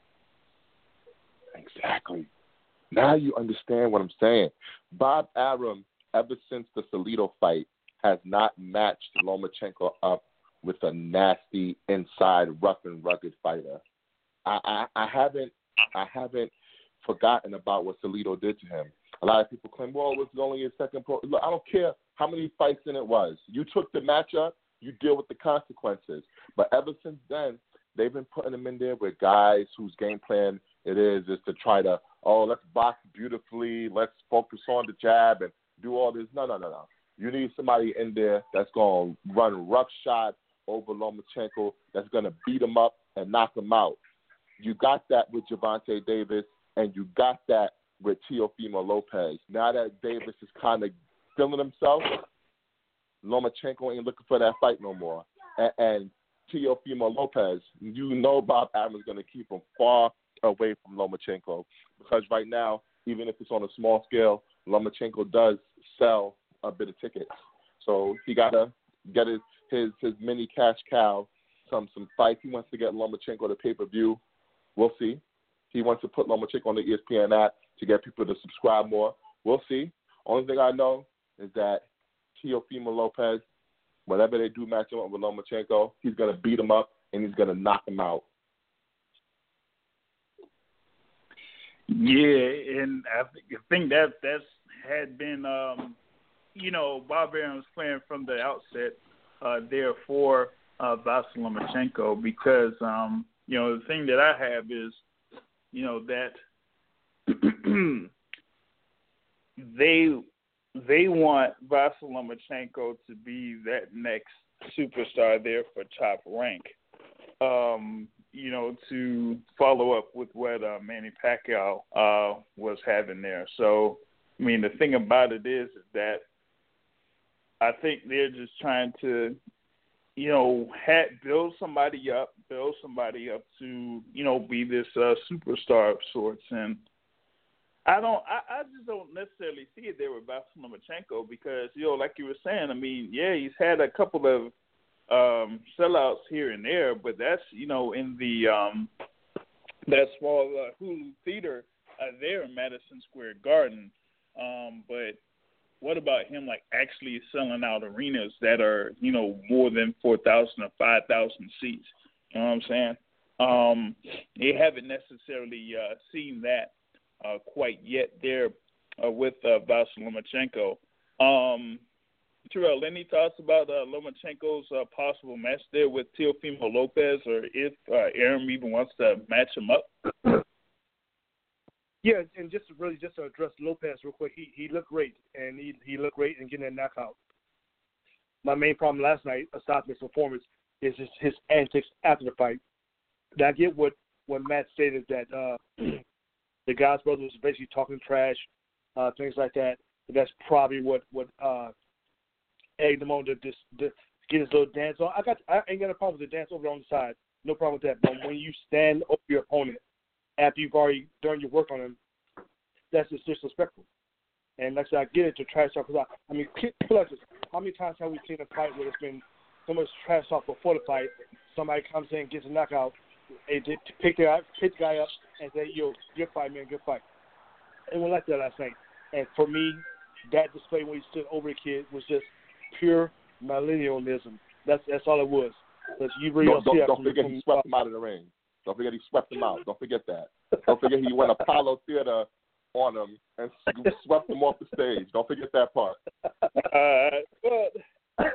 Exactly. Now you understand what I'm saying. Bob Arum, ever since the Salido fight, has not matched Lomachenko up with a nasty inside rough and rugged fighter. I, I, I haven't I haven't forgotten about what Salido did to him. A lot of people claim, well, it was only his second pro. Look, I don't care how many fights in it was. You took the matchup, you deal with the consequences. But ever since then, they've been putting him in there with guys whose game plan it is is to try to, oh, let's box beautifully, let's focus on the jab and do all this. No, no, no, no. You need somebody in there that's going to run roughshod over Lomachenko, that's going to beat him up and knock him out. You got that with Gervonta Davis, and you got that with Teofimo Lopez. Now that Davis is kind of feeling himself, Lomachenko ain't looking for that fight no more. And, and Teofimo Lopez, you know Bob Arum's going to keep him far away from Lomachenko because right now, even if it's on a small scale, Lomachenko does sell a bit of tickets. So he got to get his, his, his mini cash cow, some, some fights. He wants to get Lomachenko to pay-per-view. We'll see. He wants to put Lomachenko on the E S P N app to get people to subscribe more. We'll see. Only thing I know is that Teofimo Lopez, whenever they do match him up with Lomachenko, he's going to beat him up and he's going to knock him out. Yeah, and I think that that's had been, um, you know, Bob Arum's plan from the outset uh, there for uh, Vasily Lomachenko because, um, you know, the thing that I have is, you know, that they they want Vasily Lomachenko to be that next superstar there for Top Rank. Um, you know, to follow up with what uh, Manny Pacquiao uh, was having there. So, I mean, the thing about it is, is that I think they're just trying to, you know, ha- build somebody up, build somebody up to, you know, be this uh, superstar of sorts. And I don't, I, I just don't necessarily see it there with Vasily Lomachenko because, you know, like you were saying, I mean, yeah, he's had a couple of um, sellouts here and there, but that's, you know, in the um, that small uh, Hulu theater uh, there in Madison Square Garden. Um, but what about him, like, actually selling out arenas that are, you know, more than four thousand or five thousand seats? You know what I'm saying? Um, they haven't necessarily uh, seen that uh, quite yet there uh, with uh, Vasily Lomachenko. Um, Terrell, any thoughts about uh, Lomachenko's uh, possible match there with Teofimo Lopez, or if uh, Arum even wants to match him up? Yeah, and just to really just to address Lopez real quick, he he looked great, and he he looked great in getting that knockout. My main problem last night, aside from his performance, is just his antics after the fight. Now, I get what, what Matt stated, that uh, the God's brother was basically talking trash, uh, things like that. But that's probably what what uh, egged him on to just to get his little dance on. I got I ain't got a problem with the dance over on the side, no problem with that. But when you stand over your opponent after you've already done your work on him, that's just disrespectful. And like I said, I get it to trash talk. Cause I, I mean, like this, how many times have we seen a fight where there's been so much trash talk before the fight, somebody comes in and gets a knockout, and they pick the, pick the guy up and say, yo, good fight, man, good fight. It went like that last night. And for me, that display when he stood over the kid was just pure millennialism. That's that's all it was. Because you really don't, don't, don't, see don't forget he swept him out of the ring. Don't forget he swept him out. Don't forget that. Don't forget he went Apollo Theater on him and swept him off the stage. Don't forget that part. Uh, well,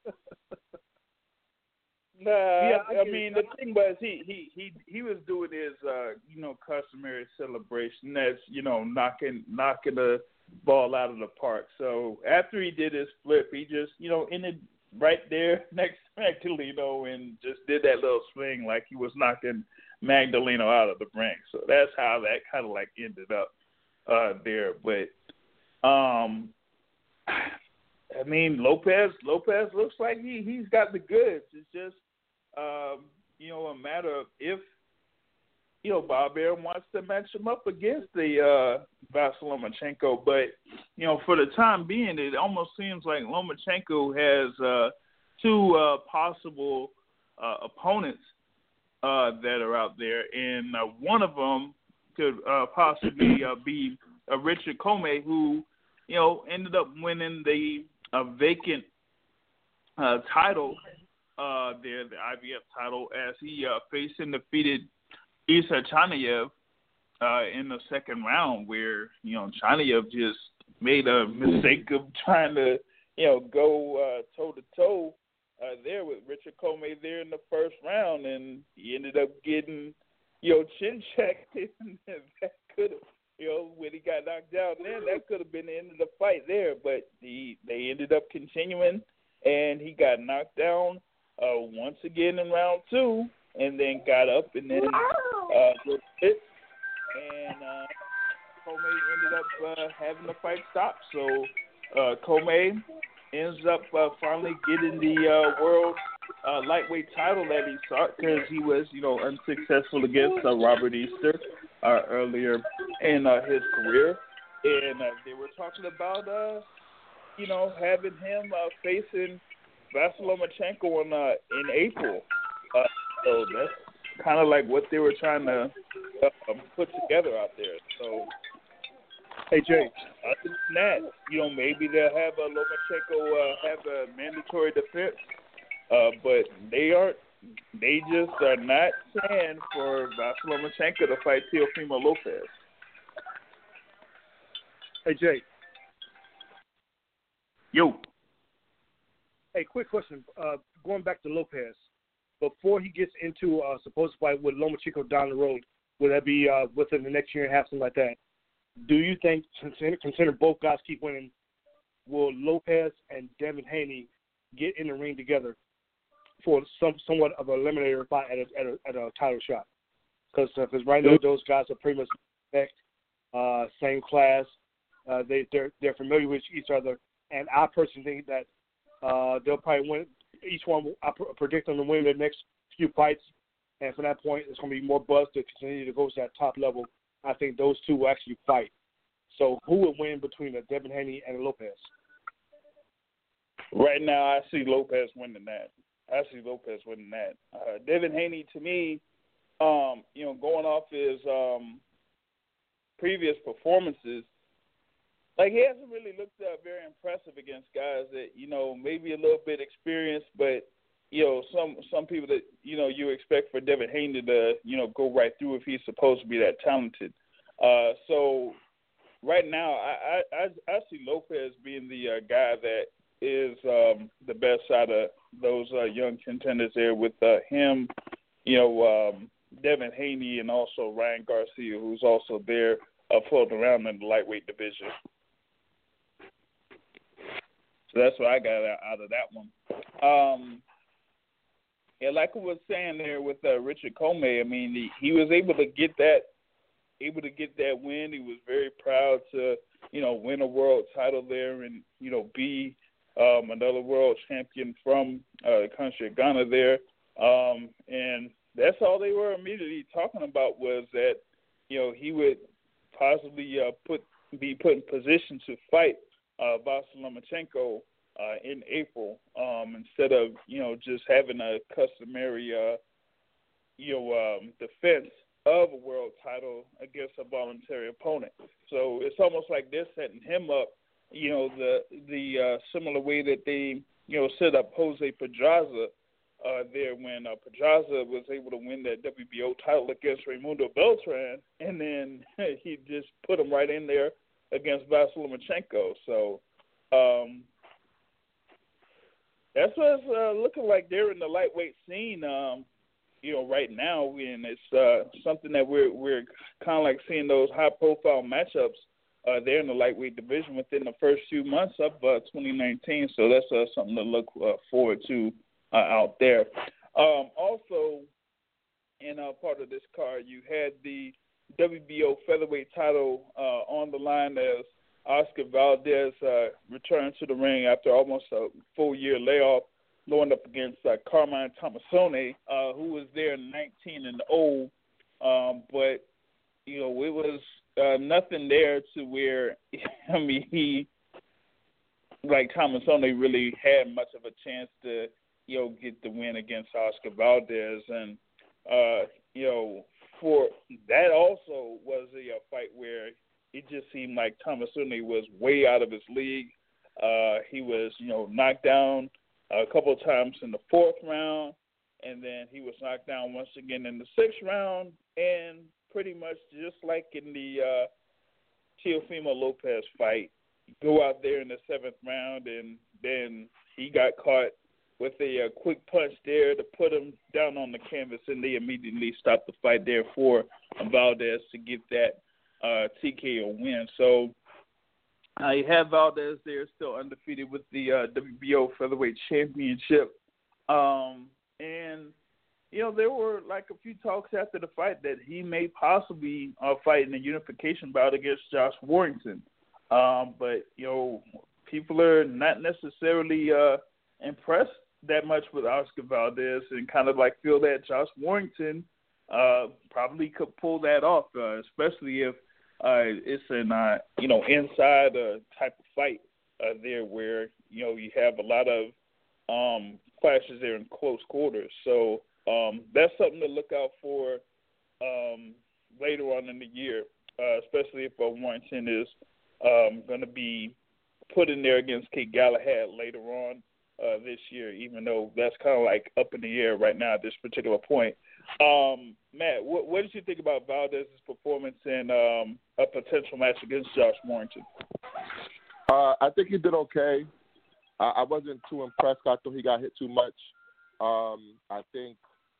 nah, yeah, I, I mean, the thing was he, he, he, he was doing his, uh, you know, customary celebration. That's, you know, knocking knocking the ball out of the park. So after he did his flip, he just, you know, ended right there next to Magdaleno and just did that little swing like he was knocking Magdaleno out of the ring. So that's how that kind of like ended up uh, there. But, um, I mean, Lopez Lopez looks like he, he's got the goods. It's just, um, you know, a matter of if, you know, Bob Arum wants to match him up against the uh, Vasily Lomachenko. But, you know, for the time being, it almost seems like Lomachenko has uh, two uh, possible uh, opponents uh, that are out there. And uh, one of them could uh, possibly uh, be uh, Richard Comey, who, you know, ended up winning the uh, vacant uh, title uh, there, the I B F title, as he uh, faced and defeated Isa Chanayev uh, in the second round, where, you know, Chanayev just made a mistake of trying to, you know, go uh, toe-to-toe uh, there with Richard Comey there in the first round, and he ended up getting, you know, chin-checked, and that could have, you know, when he got knocked out, then that could have been the end of the fight there, but he, they ended up continuing, and he got knocked down uh, once again in round two, and then got up and then uh, was hit, and uh, Comey ended up uh, having the fight stopped. So uh, Comey ends up uh, finally getting the uh, world uh, lightweight title that he sought because he was, you know, unsuccessful against uh, Robert Easter uh, earlier in uh, his career. And uh, they were talking about, uh, you know, having him uh, facing Vasily Lomachenko in, uh, in April. Uh, so that's kind of like what they were trying to uh, put together out there. So, hey, Jay. Other than that, you know, maybe they'll have uh, Lomachenko uh, have a mandatory defense, uh, but they aren't. They just are not saying for Vasily Lomachenko to fight Teofimo Lopez. Hey, Jay. Yo. Hey, quick question. Uh, going back to Lopez, before he gets into a uh, supposed fight with Lomachenko down the road, will that be uh, within the next year and a half, something like that? Do you think, considering both guys keep winning, will Lopez and Devin Haney get in the ring together for some somewhat of a eliminator fight at a, at a, at a title shot? Because uh, right now those guys are pretty much uh, same class. Uh, they they're they're familiar with each other, and I personally think that uh, they'll probably win. Each one, I predict them to win their next few fights, and from that point, it's going to be more buzz to continue to go to that top level. I think those two will actually fight. So, who would win between a Devin Haney and a Lopez? Right now, I see Lopez winning that. I see Lopez winning that. Uh, Devin Haney, to me, um, you know, going off his um, previous performances. Like, he hasn't really looked uh, very impressive against guys that, you know, maybe a little bit experienced, but, you know, some some people that, you know, you expect for Devin Haney to, you know, go right through if he's supposed to be that talented. Uh, so right now, I, I, I see Lopez being the uh, guy that is um, the best out of those uh, young contenders there with uh, him, you know, um, Devin Haney and also Ryan Garcia, who's also there uh, floating around in the lightweight division. So that's what I got out of that one. Um, yeah, like I was saying there with uh, Richard Comey, I mean, he, he was able to get that, able to get that win. He was very proud to, you know, win a world title there and, you know, be um, another world champion from uh, the country of Ghana there. Um, and that's all they were immediately talking about was that, you know, he would possibly uh, put be put in position to fight Uh, Vasily Lomachenko uh, in April, um, instead of you know just having a customary uh, you know um, defense of a world title against a voluntary opponent. So it's almost like they're setting him up, you know, the the uh, similar way that they you know set up Jose Pedraza uh, there when uh, Pedraza was able to win that W B O title against Raimundo Beltran, and then he just put him right in there against Vasily Lomachenko. So um, that's what it's uh, looking like there in the lightweight scene, um, you know, right now. And it's uh, something that we're we're kind of like seeing those high-profile matchups uh, there in the lightweight division within the first few months of uh, twenty nineteen. So that's uh, something to look uh, forward to uh, out there. Um, also, in uh, part of this card, you had the W B O featherweight title uh, on the line as Oscar Valdez uh, returned to the ring after almost a full year layoff, going up against uh, Carmine Tomasone, uh, who was there nineteen and oh, um, but you know it was uh, nothing there to where I mean he like Tomasone really had much of a chance to you know get the win against Oscar Valdez, and uh, you know. For that also was a, a fight where it just seemed like Tomasone was way out of his league. Uh, he was, you know, knocked down a couple of times in the fourth round, and then he was knocked down once again in the sixth round, and pretty much just like in the uh, Teofimo Lopez fight, go out there in the seventh round, and then he got caught with a, a quick punch there to put him down on the canvas, and they immediately stopped the fight there for Valdez to get that uh, T K O win. So uh, you have Valdez there still undefeated with the uh, W B O Featherweight Championship. Um, and, you know, there were like a few talks after the fight that he may possibly uh, fight in a unification bout against Josh Warrington. Um, but, you know, people are not necessarily uh, impressed that much with Oscar Valdez, and kind of like feel that Josh Warrington uh, probably could pull that off, uh, especially if uh, it's an uh, you know inside uh, type of fight uh, there, where you know you have a lot of um, clashes there in close quarters. So um, that's something to look out for um, later on in the year, uh, especially if uh, Warrington is um, going to be put in there against Kate Galahad later on uh, this year, even though that's kind of like up in the air right now at this particular point. Um, Matt, what, what did you think about Valdez's performance in um, a potential match against Josh Warrington? Uh, I think he did okay. I, I wasn't too impressed. I thought he got hit too much. Um, I think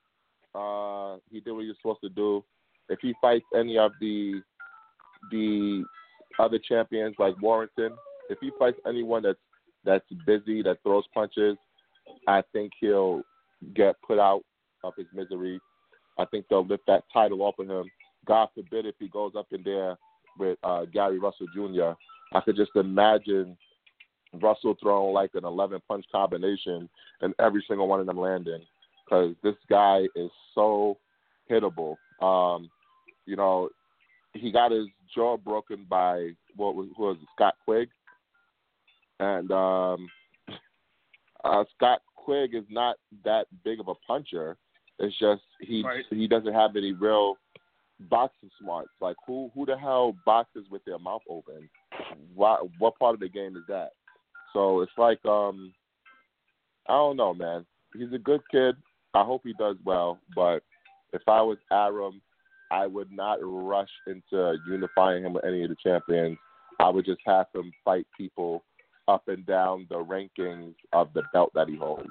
uh, he did what he was supposed to do. If he fights any of the the other champions like Warrington, if he fights anyone that's that's busy, that throws punches, I think he'll get put out of his misery. I think they'll lift that title off of him. God forbid if he goes up in there with uh, Gary Russell Junior I could just imagine Russell throwing like an eleven-punch combination and every single one of them landing, because this guy is so hittable. Um, you know, he got his jaw broken by, what was, who was it, Scott Quigg? And um, uh, Scott Quigg is not that big of a puncher. It's just he right. he doesn't have any real boxing smarts. Like, who who the hell boxes with their mouth open? Why, what part of the game is that? So it's like, um, I don't know, man. He's a good kid. I hope he does well. But if I was Arum, I would not rush into unifying him with any of the champions. I would just have him fight people up and down the rankings of the belt that he holds.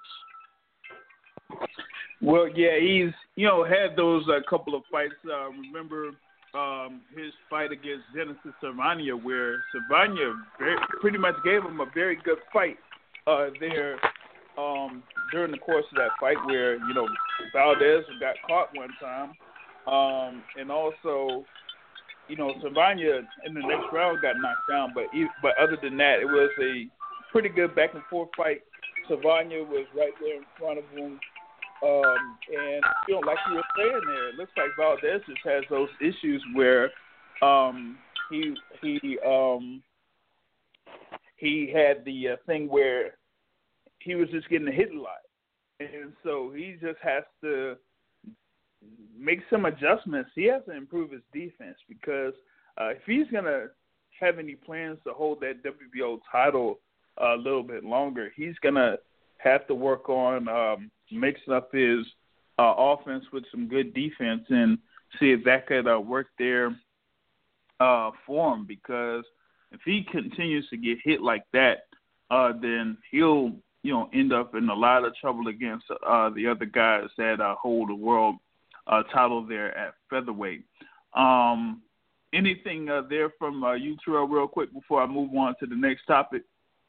Well, yeah, he's, you know, had those uh, couple of fights. Uh, remember um, his fight against Genesis Servania, where Servania very, pretty much gave him a very good fight uh, there um, during the course of that fight, where, you know, Valdez got caught one time. Um, and also, you know, Servania in the next round got knocked down. But, he, but other than that, it was a pretty good back-and-forth fight. Servania was right there in front of him. Um, and, you know, like you were saying there, it looks like Valdez just has those issues where um, he he um, he had the uh, thing where he was just getting hit a lot. And so he just has to make some adjustments. He has to improve his defense, because uh, if he's going to have any plans to hold that W B O title uh, a little bit longer, he's going to have to work on um, mixing up his uh, offense with some good defense and see if that could uh, work there uh, for him. Because if he continues to get hit like that, uh, then he'll, you know, end up in a lot of trouble against uh, the other guys that uh, hold the world uh, title there at featherweight. Um, anything uh, there from uh, you, Terrell, real quick before I move on to the next topic?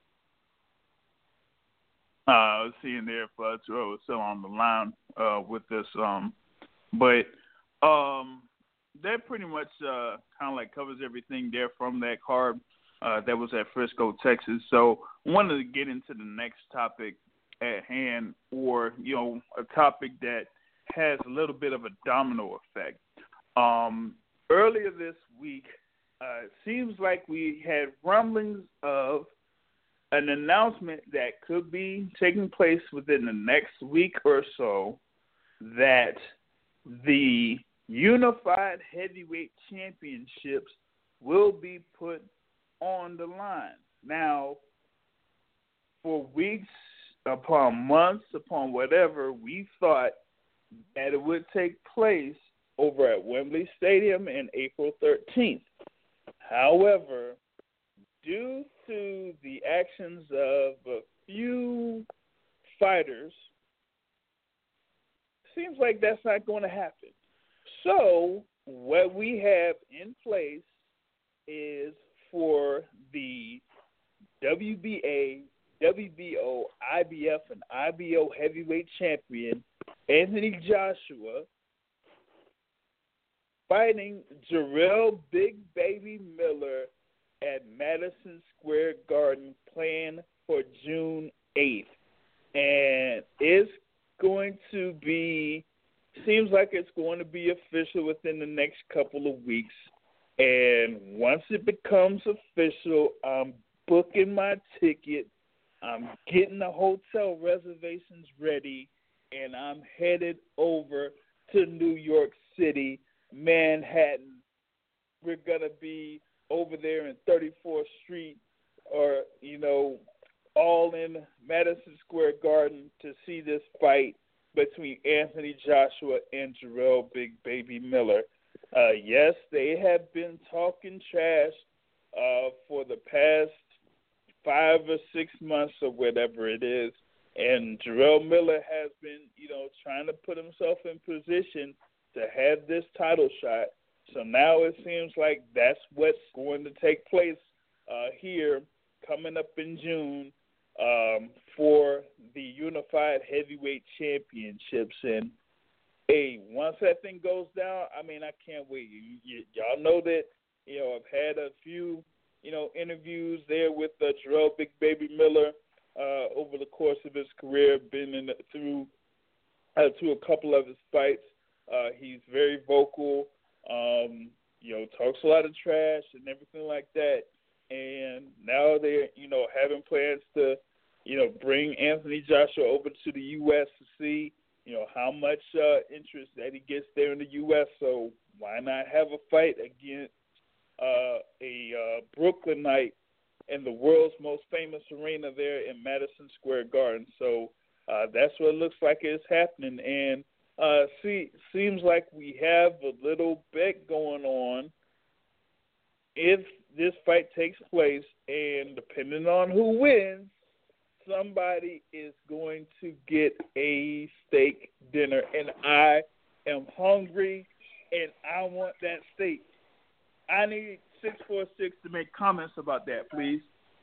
Uh, I was seeing there if uh, Terrell was still on the line uh, with this. Um, but um, that pretty much uh, kind of like covers everything there from that card uh, that was at Frisco, Texas. So I wanted to get into the next topic at hand, or, you know, a topic that has a little bit of a domino effect. Um, earlier this week, uh, it seems like we had rumblings of an announcement that could be taking place within the next week or so, that the Unified Heavyweight Championships will be put on the line. Now, for weeks upon months upon whatever, we thought that it would take place over at Wembley Stadium in April thirteenth. However, due to the actions of a few fighters, seems like that's not going to happen. So what we have in place is for the W B A, W B O, I B F, and I B O heavyweight champion Anthony Joshua fighting Jarrell Big Baby Miller at Madison Square Garden, planned for June eighth. And it's going to be, seems like it's going to be official within the next couple of weeks. And once it becomes official, I'm booking my ticket. I'm getting the hotel reservations ready, and I'm headed over to New York City, Manhattan. We're going to be over there in thirty-fourth Street, or, you know, all in Madison Square Garden to see this fight between Anthony Joshua and Jarrell Big Baby Miller. Uh, yes, they have been talking trash uh, for the past five or six months or whatever it is, and Jarrell Miller has been, you know, trying to put himself in position to have this title shot. So now it seems like that's what's going to take place uh, here coming up in June um, for the Unified Heavyweight Championships. And, hey, once that thing goes down, I mean, I can't wait. You, you, y'all know that, you know, I've had a few, you know, interviews there with uh, Jarrell Big Baby Miller uh, over the course of his career, been in, through uh, to a couple of his fights. Uh, he's very vocal. Um, you know, talks a lot of trash and everything like that. And now they're, you know, having plans to, you know, bring Anthony Joshua over to the U S to see, you know, how much uh, interest that he gets there in the U S. So why not have a fight against uh, a uh, Brooklynite in the world's most famous arena there in Madison Square Garden? So uh, that's what it looks like is happening. And Uh, see, seems like we have a little bet going on if this fight takes place, and depending on who wins, somebody is going to get a steak dinner, and I am hungry, and I want that steak. I need six four six to make comments about that, please.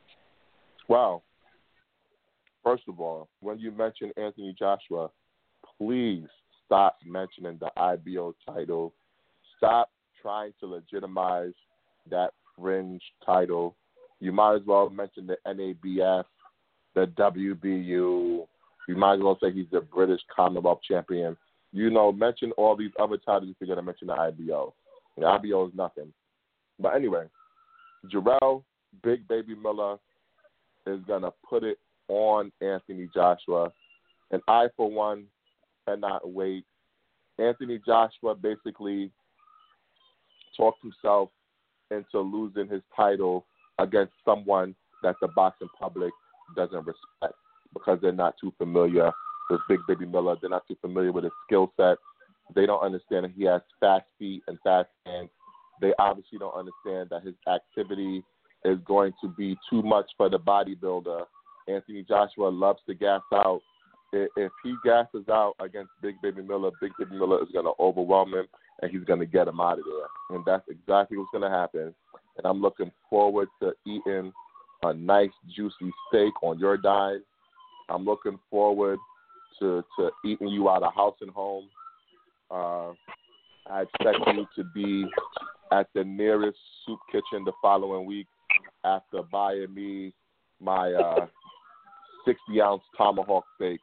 Wow. First of all, when you mention Anthony Joshua, please stop mentioning the I B O title. Stop trying to legitimize that fringe title. You might as well mention the N A B F, the W B U. You might as well say he's the British Commonwealth champion. You know, mention all these other titles if you're going to mention the I B O. The I B O is nothing. But anyway, Jarrell Big Baby Miller is going to put it on Anthony Joshua. And I, for one, cannot wait. Anthony Joshua basically talked himself into losing his title against someone that the boxing public doesn't respect because they're not too familiar with Big Baby Miller. They're not too familiar with his skill set. They don't understand that he has fast feet and fast hands. They obviously don't understand that his activity is going to be too much for the bodybuilder. Anthony Joshua loves to gas out. If he gasses out against Big Baby Miller, Big Baby Miller is going to overwhelm him, and he's going to get him out of there. And that's exactly what's going to happen. And I'm looking forward to eating a nice, juicy steak on your dime. I'm looking forward to, to eating you out of house and home. Uh, I expect you to be at the nearest soup kitchen the following week after buying me my uh, sixty-ounce tomahawk steak.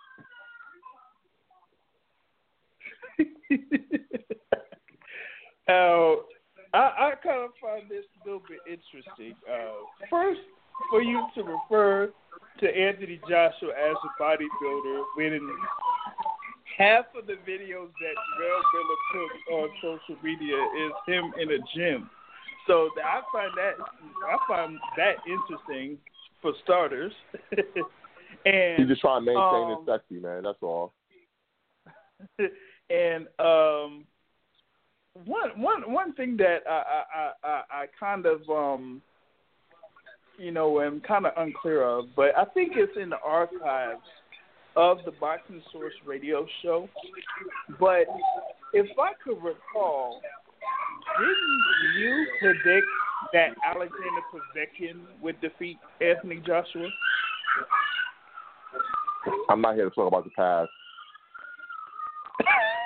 uh, I, I kind of find this a little bit interesting. Uh, first, for you to refer to Anthony Joshua as a bodybuilder when half of the videos that Jarrell Miller puts on social media is him in a gym. So I find that I find that interesting for starters. And he's just trying to maintain um, his sexy, man. That's all. And um, one one one thing that I I, I, I kind of um, you know am kind of unclear of, but I think it's in the archives of the Boxing Source radio show. But if I could recall, didn't you predict that Alexander Povetkin would defeat Anthony Joshua? I'm not here to talk about the past.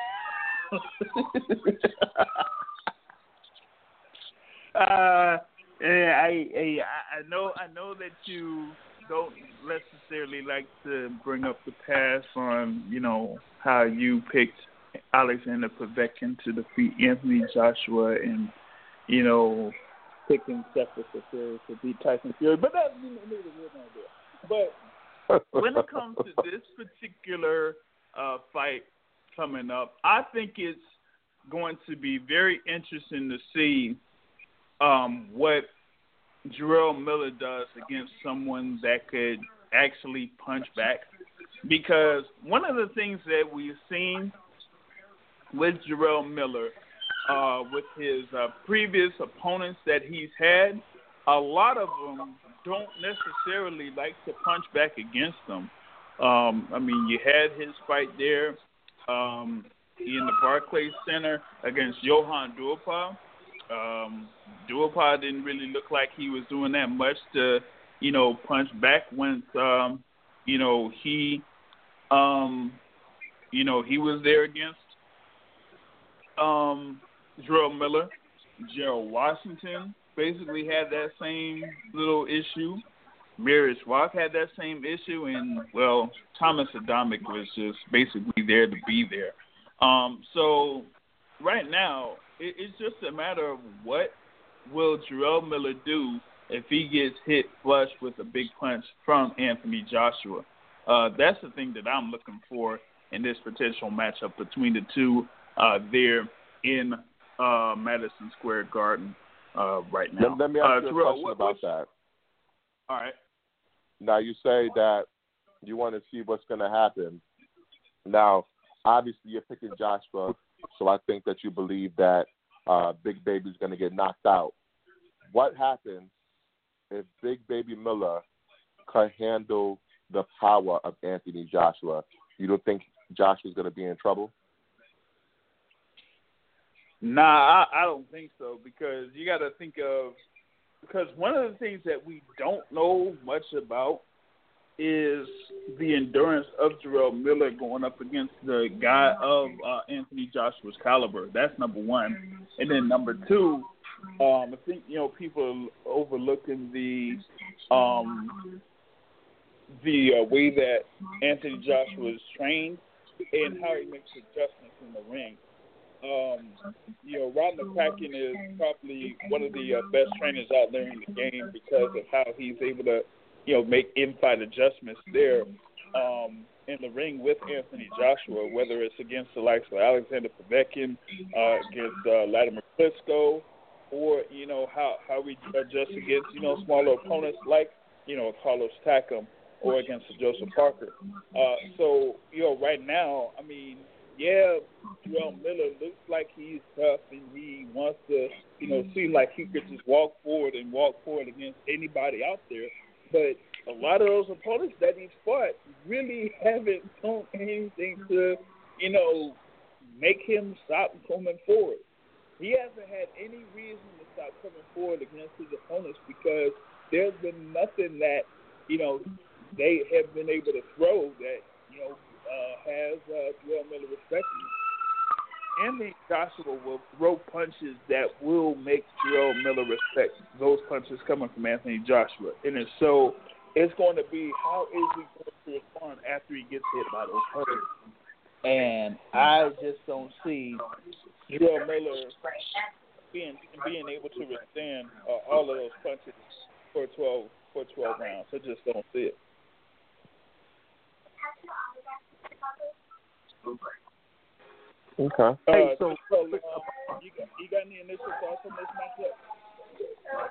uh, Yeah, I, I I know I know that you don't necessarily like to bring up the past on, you know, how you picked Alexander Povetkin to defeat Anthony Joshua and, you know, picking Cesar Caferi to beat Tyson Fury. But that's neither here nor there. But when it comes to this particular uh, fight coming up, I think it's going to be very interesting to see um, what Jarrell Miller does against someone that could actually punch back. Because one of the things that we've seen with Jarrell Miller, uh, with his uh, previous opponents that he's had, a lot of them don't necessarily like to punch back against them. Um, I mean, you had his fight there um, in the Barclays Center against Johan Duhaupas. Um, Duhaupas didn't really look like he was doing that much to, you know, punch back once, um, you know, he, um, you know, he was there against um, Jarrell Miller. Gerald Washington basically had that same little issue. Mariusz Rock had that same issue, and, well, Thomas Adamic was just basically there to be there. Um, so right now, it, it's just a matter of what will Jarrell Miller do if he gets hit flush with a big punch from Anthony Joshua. Uh, that's the thing that I'm looking for in this potential matchup between the two uh, there in uh, Madison Square Garden uh, right now. Let, let me ask uh, you a Terrell, question what, about what's, that. All right. Now, you say that you want to see what's going to happen. Now, obviously, you're picking Joshua, so I think that you believe that uh, Big Baby's going to get knocked out. What happens if Big Baby Miller can handle the power of Anthony Joshua? You don't think Joshua's going to be in trouble? Nah, I, I don't think so, because you got to think of because one of the things that we don't know much about is the endurance of Jarrell Miller going up against the guy of uh, Anthony Joshua's caliber. That's number one. And then number two, um, I think, you know, people are overlooking the um, the uh, way that Anthony Joshua is trained and how he makes adjustments in the ring. Um, you know, Rod McCracken is probably one of the uh, best trainers out there in the game because of how he's able to, you know, make in-fight adjustments there um, in the ring with Anthony Joshua, whether it's against the likes of Alexander Povetkin, uh, against uh, Latimer Klitschko, or, you know, how, how we adjust against, you know, smaller opponents like, you know, Carlos Takam or against Joseph Parker. Uh, so, you know, right now, I mean, yeah, Jarrell Miller looks like he's tough and he wants to, you know, seem like he could just walk forward and walk forward against anybody out there. But a lot of those opponents that he's fought really haven't done anything to, you know, make him stop coming forward. He hasn't had any reason to stop coming forward against his opponents because there's been nothing that, you know, they have been able to throw that, you know, uh, has uh, Jarrell Miller respected. Anthony Joshua will throw punches that will make Jarrell Miller respect those punches coming from Anthony Joshua. And so it's going to be how is he going to respond after he gets hit by those punches. And I just don't see Jarrell Miller being being able to withstand uh, all of those punches for twelve for twelve rounds. I just don't see it. Okay. Uh, Hey, so, so um, you got you got any initial thoughts on this matchup?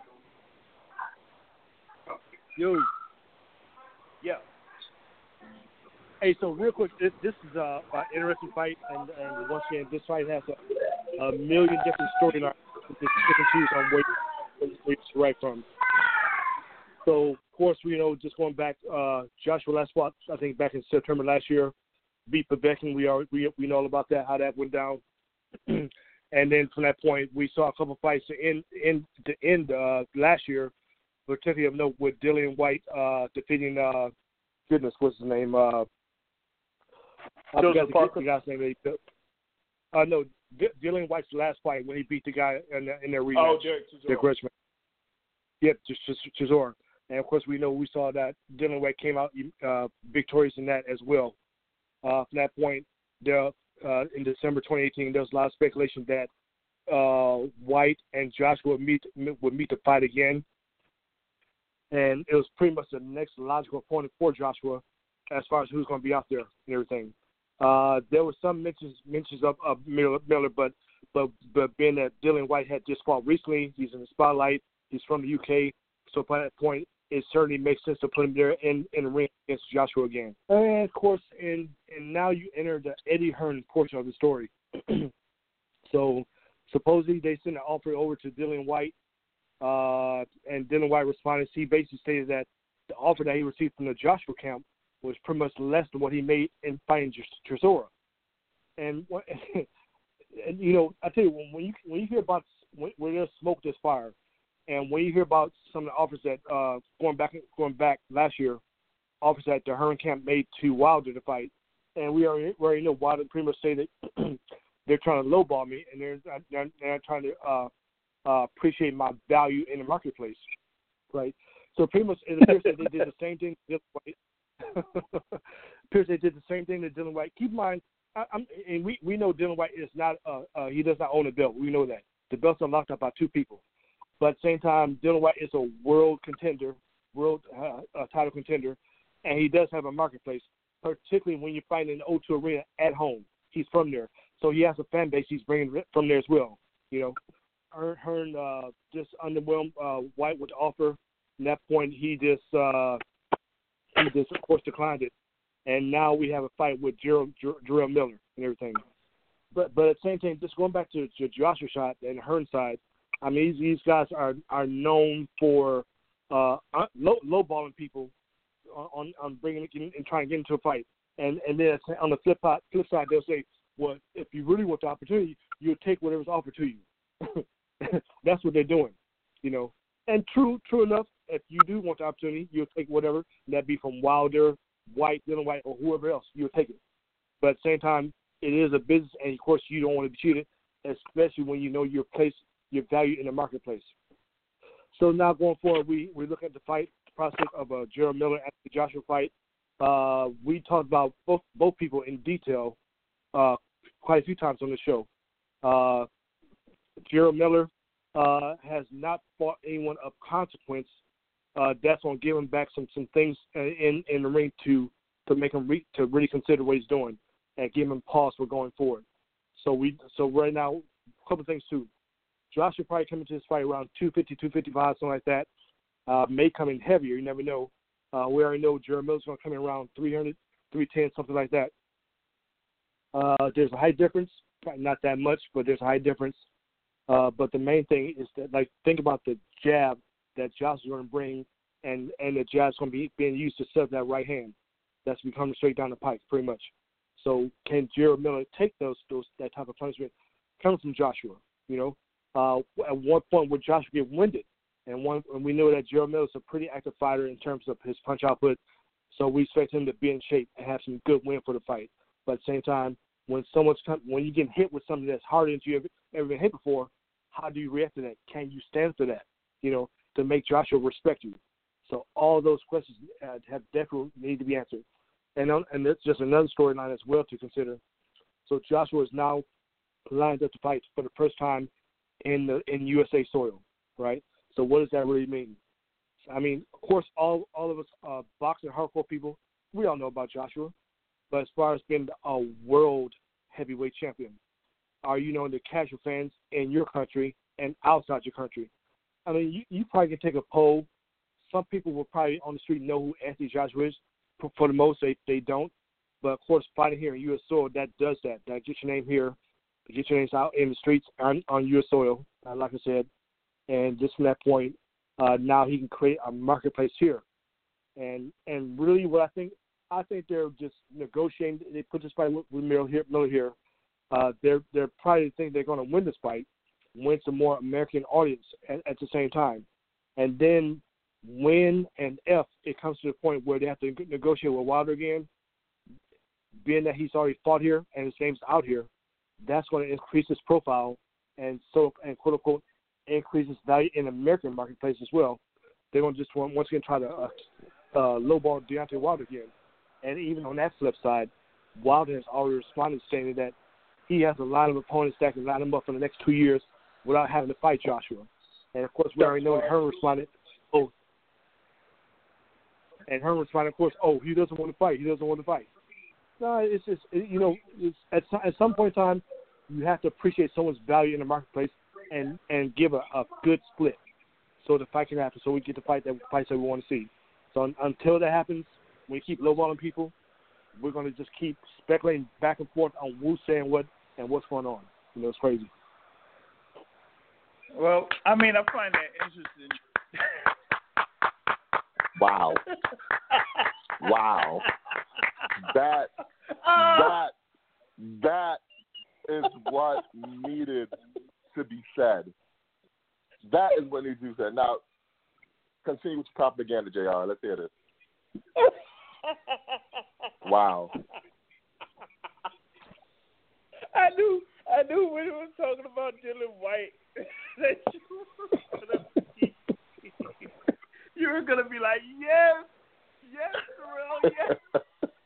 yo, Yeah. hey, so real quick, this, this is uh, an interesting fight, and, and once again, this fight has a, a million different storylines to pick and choose on where where to strike from. So, of course, we know just going back, uh, Joshua last fought, I think, back in September last year, beat Povetkin. We are we we know all about that, how that went down. And then from that point, we saw a couple fights to end end to end uh, last year, particularly of note with Dillian White uh, defeating uh, goodness, what's his name? Uh, I Joseph forgot Parker. the guy's name. That he built. Uh, no, D- Dillian White's last fight when he beat the guy in, the, in their rematch. Oh, Derek Chisora. Derek Richmond. Yep, just Chisora. And, of course, we know we saw that Dylan White came out uh, victorious in that as well. Uh, from that point, there, uh, in December twenty eighteen, there was a lot of speculation that uh, White and Joshua would meet, would meet to fight again. And it was pretty much the next logical opponent for Joshua as far as who's going to be out there and everything. Uh, there were some mentions mentions of, of Miller, Miller, but but but being that Dylan White had just fought recently, he's in the spotlight. He's from the U K, so by that point, it certainly makes sense to put him there in, in the ring against Joshua again. And of course, and and now you enter the Eddie Hearn portion of the story. So supposedly they sent an offer over to Dylan White, uh, and Dylan White responded. He basically stated that the offer that he received from the Joshua camp was pretty much less than what he made in fighting Chisora. And, and you know, I tell you, when, when you when you hear about when, when there's smoke, there's fire, and when you hear about some of the offers that uh, going back going back last year, offers that the Hearn camp made to Wilder to fight, and we already, we already know Wilder pretty much say that they're trying to lowball me, and they're they're, they're trying to uh, uh, appreciate my value in the marketplace, right? So pretty much it appears that they did the same thing to Dylan White. appears they did the same thing to Dylan White. Keep in mind, I, I'm, and we, we know Dylan White is not uh, uh, he does not own a belt. We know that the belts are locked up by two people. But at the same time, Dylan White is a world contender, world uh, uh, title contender, and he does have a marketplace, particularly when you're fighting in the O two Arena at home. He's from there, so he has a fan base he's bringing from there as well. You know, Hearn, Hearn uh, just underwhelmed uh, White with the offer. At that point, he just uh, he just of course declined it, and now we have a fight with Jarrell, Jarrell Miller and everything. But but at the same time, just going back to, to Joshua shot and Hearn side. I mean, these, these guys are, are known for uh, low, lowballing people on, on bringing and trying to get into a fight. And and then on the flip side, flip side, they'll say, well, if you really want the opportunity, you'll take whatever's offered to you. That's what they're doing, you know. And true, true enough, if you do want the opportunity, you'll take whatever, that be from Wilder, White, Dylan White, or whoever else, you'll take it. But at the same time, it is a business, and of course, you don't want to be cheated, especially when you know your place, your value in the marketplace. So now going forward, we, we look at the fight the process of uh, Jarrell Miller and the Joshua fight. Uh, we talked about both both people in detail uh, quite a few times on the show. Uh, Jarrell Miller uh, has not fought anyone of consequence. Uh, that's going to give him back some, some things in, in the ring to to make him re- to really consider what he's doing and give him pause for going forward. So we so right now, a couple of things too. Joshua probably coming to this fight around two fifty, two fifty-five, something like that. Uh, may come in heavier. You never know. Uh, we already know Jarrell Miller's going to come in around three hundred, three ten, something like that. Uh, there's a height difference. Probably not that much, but there's a height difference. Uh, but the main thing is that, like, think about the jab that Joshua's going to bring, and, and the jab's going to be being used to set that right hand. That's coming straight down the pike, pretty much. So can Jarrell Miller take those those that type of punishment coming from Joshua? You know. Uh, at one point where Joshua get winded, and one and we know that Jarrell Miller is a pretty active fighter in terms of his punch output, so we expect him to be in shape and have some good win for the fight. But at the same time, when someone's come, when you get hit with something that's harder than you ever, ever been hit before, how do you react to that? Can you stand for that? You know, to make Joshua respect you. So all those questions uh, have definitely need to be answered, and um, and that's just another storyline as well to consider. So Joshua is now lined up to fight for the first time in the in U S A soil, right? So what does that really mean? I mean, of course, all all of us uh, boxing hardcore people, we all know about Joshua. But as far as being a world heavyweight champion, are you know the casual fans in your country and outside your country? I mean, you, you probably can take a poll. Some people will probably on the street know who Anthony Joshua is. For, for the most, they they don't. But of course, fighting here in U S soil, that does that. That gets your name here. Get your names out in the streets on, on U S soil, uh, like I said, and just from that point, uh, now he can create a marketplace here, and and really what I think, I think they're just negotiating. They put this fight with Miller here. Miller here. Uh, they're they're probably think they're going to win this fight, win some more American audience at, at the same time, and then when and if it comes to the point where they have to negotiate with Wilder again, being that he's already fought here and his name's out here. That's going to increase his profile and so and quote unquote increase his value in the American marketplace as well. they're going to just want, once again try to uh, uh, lowball Deontay Wilder again. And even on that flip side, Wilder has already responded saying that he has a line of opponents that can line him up for the next two years without having to fight Joshua. And, of course, we already know that Herman responded, oh, and Herman responded, of course, oh, he doesn't want to fight. He doesn't want to fight. No, it's just, you know, it's, at, some, at some point in time, you have to appreciate someone's value in the marketplace and, and give a, a good split so the fight can happen, so we get the fight that fights that we want to see. So un, until that happens, when you keep lowballing people, we're going to just keep speculating back and forth on who's saying what and what's going on. You know, it's crazy. Well, I mean, I find that interesting. Wow. Wow. That that that is what needed to be said. That is what needs to be said. Now, continue with your propaganda, J R. Let's hear this. Wow. I knew, I knew when he was talking about Dylan White that you were gonna be, you were gonna be like, yes, yes, Terrell, yes.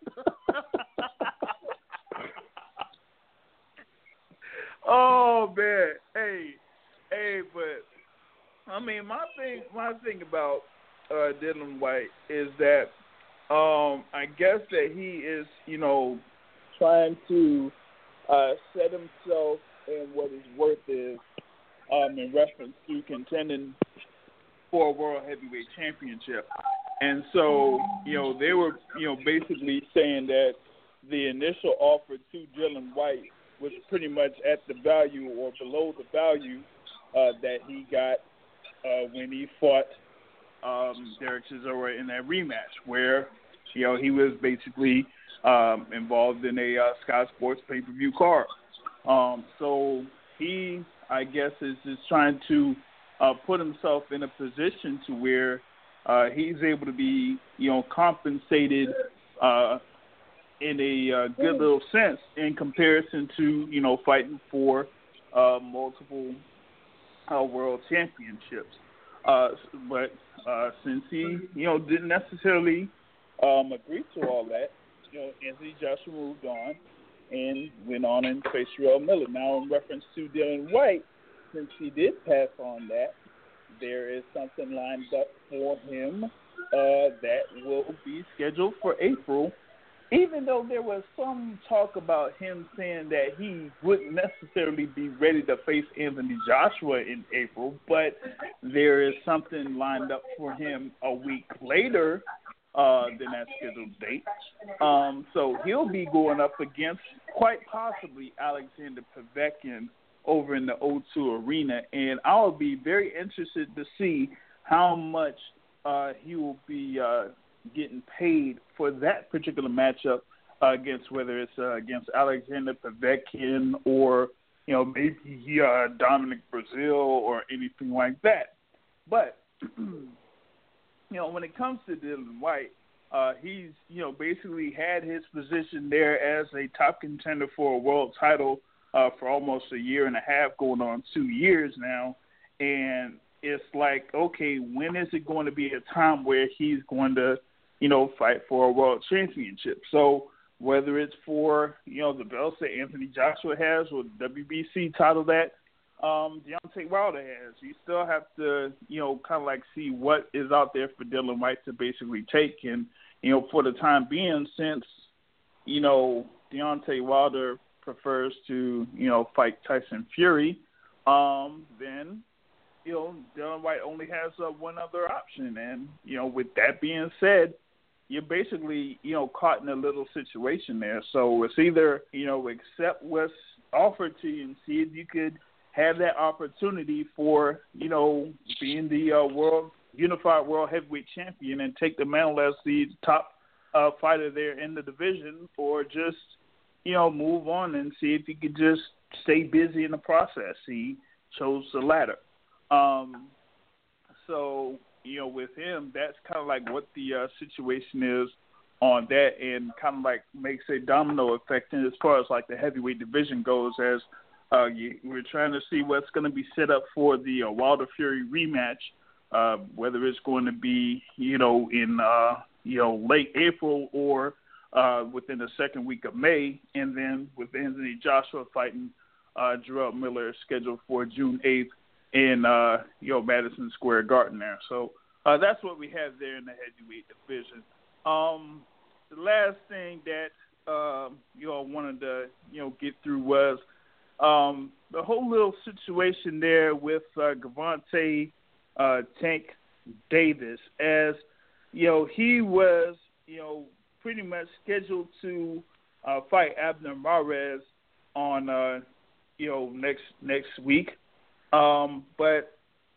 Oh man, hey, hey, but I mean, my thing, my thing about uh, Dylan White is that um, I guess that he is, you know, trying to uh, set himself in what his worth is um, in reference to contending for a world heavyweight championship. And so, you know, they were, you know, basically saying that the initial offer to Dylan White was pretty much at the value or below the value uh, that he got uh, when he fought um, Derek Chisora in that rematch, where, you know, he was basically um, involved in a uh, Sky Sports pay-per-view card. Um, so he, I guess, is just trying to uh, put himself in a position to where uh, he's able to be, you know, compensated uh, in a uh, good little sense in comparison to, you know, fighting for uh, multiple uh, world championships. Uh, but uh, since he, you know, didn't necessarily um, agree to all that, you know, Anthony Joshua moved on and went on and faced Jarrell Miller. Now, in reference to Dylan White, since he did pass on that, there is something lined up for him uh, that will be scheduled for April, even though there was some talk about him saying that he wouldn't necessarily be ready to face Anthony Joshua in April, but there is something lined up for him a week later uh, than that scheduled date. Um, so he'll be going up against, quite possibly, Alexander Povetkin over in the O two Arena, and I'll be very interested to see how much uh, he will be uh, getting paid for that particular matchup uh, against, whether it's uh, against Alexander Povetkin or, you know, maybe uh, Dominic Brazil or anything like that. But, you know, when it comes to Dylan White, uh, he's, you know, basically had his position there as a top contender for a world title uh, for almost a year and a half, going on two years now. And it's like, okay, when is it going to be a time where he's going to, you know, fight for a world championship? So whether it's for, you know, the belts that Anthony Joshua has or the W B C title that um, Deontay Wilder has, you still have to, you know, kind of like see what is out there for Dylan White to basically take. And, you know, for the time being, since, you know, Deontay Wilder prefers to, you know, fight Tyson Fury, um, then, you know, Dylan White only has uh, one other option. And, you know, with that being said, you're basically, you know, caught in a little situation there. So it's either, you know, accept what's offered to you and see if you could have that opportunity for, you know, being the uh, world unified world heavyweight champion and take the mantle as the top uh, fighter there in the division, or just, you know, move on and see if you could just stay busy in the process. He chose the latter. Um, so, you know, with him, that's kind of like what the uh, situation is on that, and kind of like makes a domino effect in as far as like the heavyweight division goes, as uh, you, we're trying to see what's going to be set up for the uh, Wilder Fury rematch uh, whether it's going to be, you know, in, uh, you know, late April or uh, within the second week of May. And then with Anthony Joshua fighting uh, Jarrell Miller scheduled for June eighth in, uh, you know, Madison Square Garden there. So uh, that's what we have there in the heavyweight division. Um, the last thing that, uh, you know, wanted to, you know, get through was um, the whole little situation there with uh, Gervonta uh, Tank Davis, as, you know, he was, you know, pretty much scheduled to uh, fight Abner Mares on, uh, you know, next next week. Um, but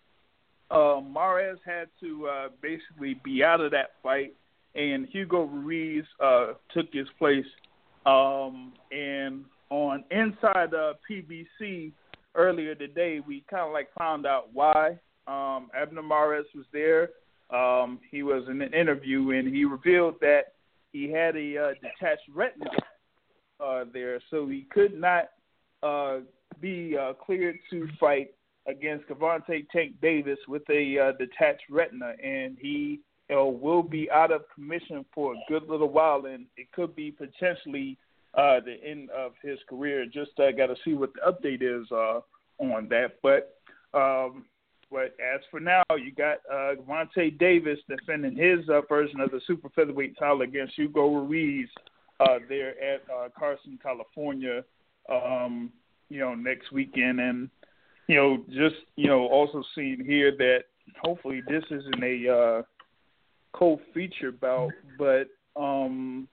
uh, Mares had to uh, basically be out of that fight, and Hugo Ruiz uh, took his place. Um, and on Inside uh, P B C earlier today, we kind of like found out why. Um, Abner Mares was there. Um, he was in an interview, and he revealed that he had a uh, detached retina uh, there, so he could not uh, be uh, cleared to fight against Gervonta Tank Davis with a uh, detached retina, and he you know, will be out of commission for a good little while, and it could be potentially uh, the end of his career. Just uh, got to see what the update is uh, on that. But um, but as for now, you got uh, Gervonta Davis defending his uh, version of the super featherweight title against Hugo Ruiz uh, there at uh, Carson, California, um, you know, next weekend. And you know, just, you know, also seeing here that hopefully this isn't a uh, co-feature bout, but um,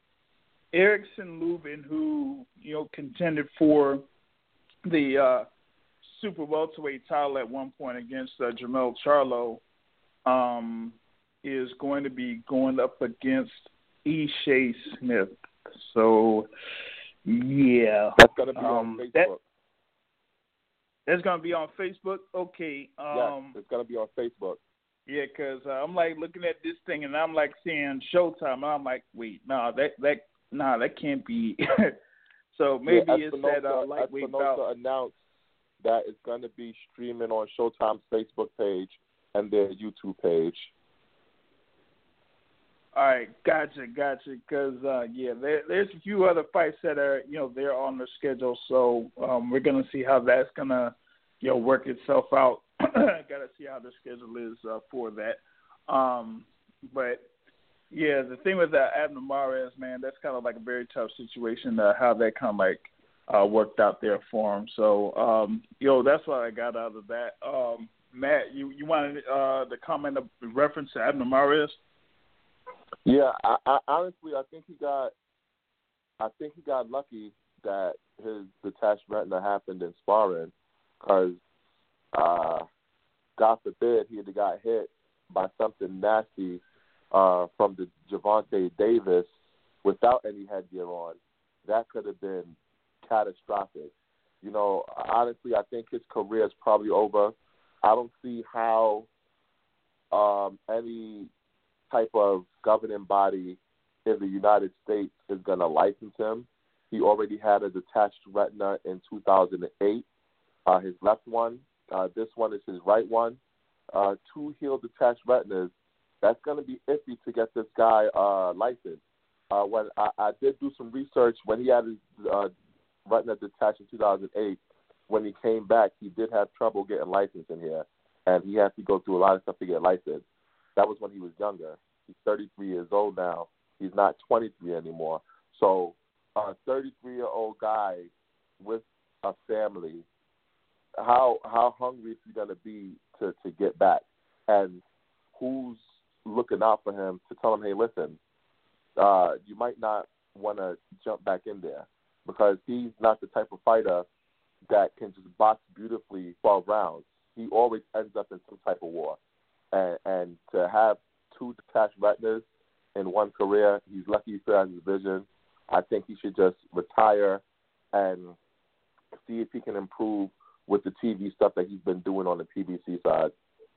Erickson Lubin, who, you know, contended for the uh, super welterweight title at one point against uh, Jermell Charlo, um, is going to be going up against Ishai Smith. So, yeah. That's going to be um, on Facebook. That, That's going to be on Facebook? Okay. Um, yes, it's going to be on Facebook. Yeah, because uh, I'm, like, looking at this thing, and I'm, like, seeing Showtime, and I'm like, wait, no, nah, that, that, nah, that can't be. So maybe yeah, it's that uh, lightweight bout. Espinosa announced that it's going to be streaming on Showtime's Facebook page and their YouTube page. All right, gotcha, gotcha. Because uh, yeah, there, there's a few other fights that are, you know, they're on the schedule. So um, we're gonna see how that's gonna, you know, work itself out. Got to see how the schedule is uh, for that. Um, but yeah, the thing with uh, Abner Mares, man, that's kind of like a very tough situation. Uh, how that kind of like uh, worked out there for him. So um, you know, that's what I got out of that. Um, Matt, you you wanted uh, to comment of reference to Abner Mares? Yeah, I, I, honestly, I think he got, I think he got lucky that his detached retina happened in sparring, because, uh, God forbid, he had got hit by something nasty uh, from the Gervonta Davis without any headgear on. That could have been catastrophic. You know, honestly, I think his career is probably over. I don't see how um, any type of governing body in the United States is going to license him. He already had a detached retina in two thousand eight, uh, his left one. Uh, this one is his right one. Uh, two healed detached retinas. That's going to be iffy to get this guy uh, licensed. Uh, when I, I did do some research, when he had his uh, retina detached in two thousand eight, when he came back, he did have trouble getting licensed in here, and he had to go through a lot of stuff to get licensed. That was when he was younger. He's thirty-three years old now. He's not twenty-three anymore. So a thirty-three-year-old guy with a family, how how hungry is he going to be to, to get back? And who's looking out for him to tell him, hey, listen, uh, you might not want to jump back in there, because he's not the type of fighter that can just box beautifully twelve rounds. He always ends up in some type of war. And, and to have two detached retinas in one career, he's lucky he still has his vision. I think he should just retire and see if he can improve with the T V stuff that he's been doing on the P B C side.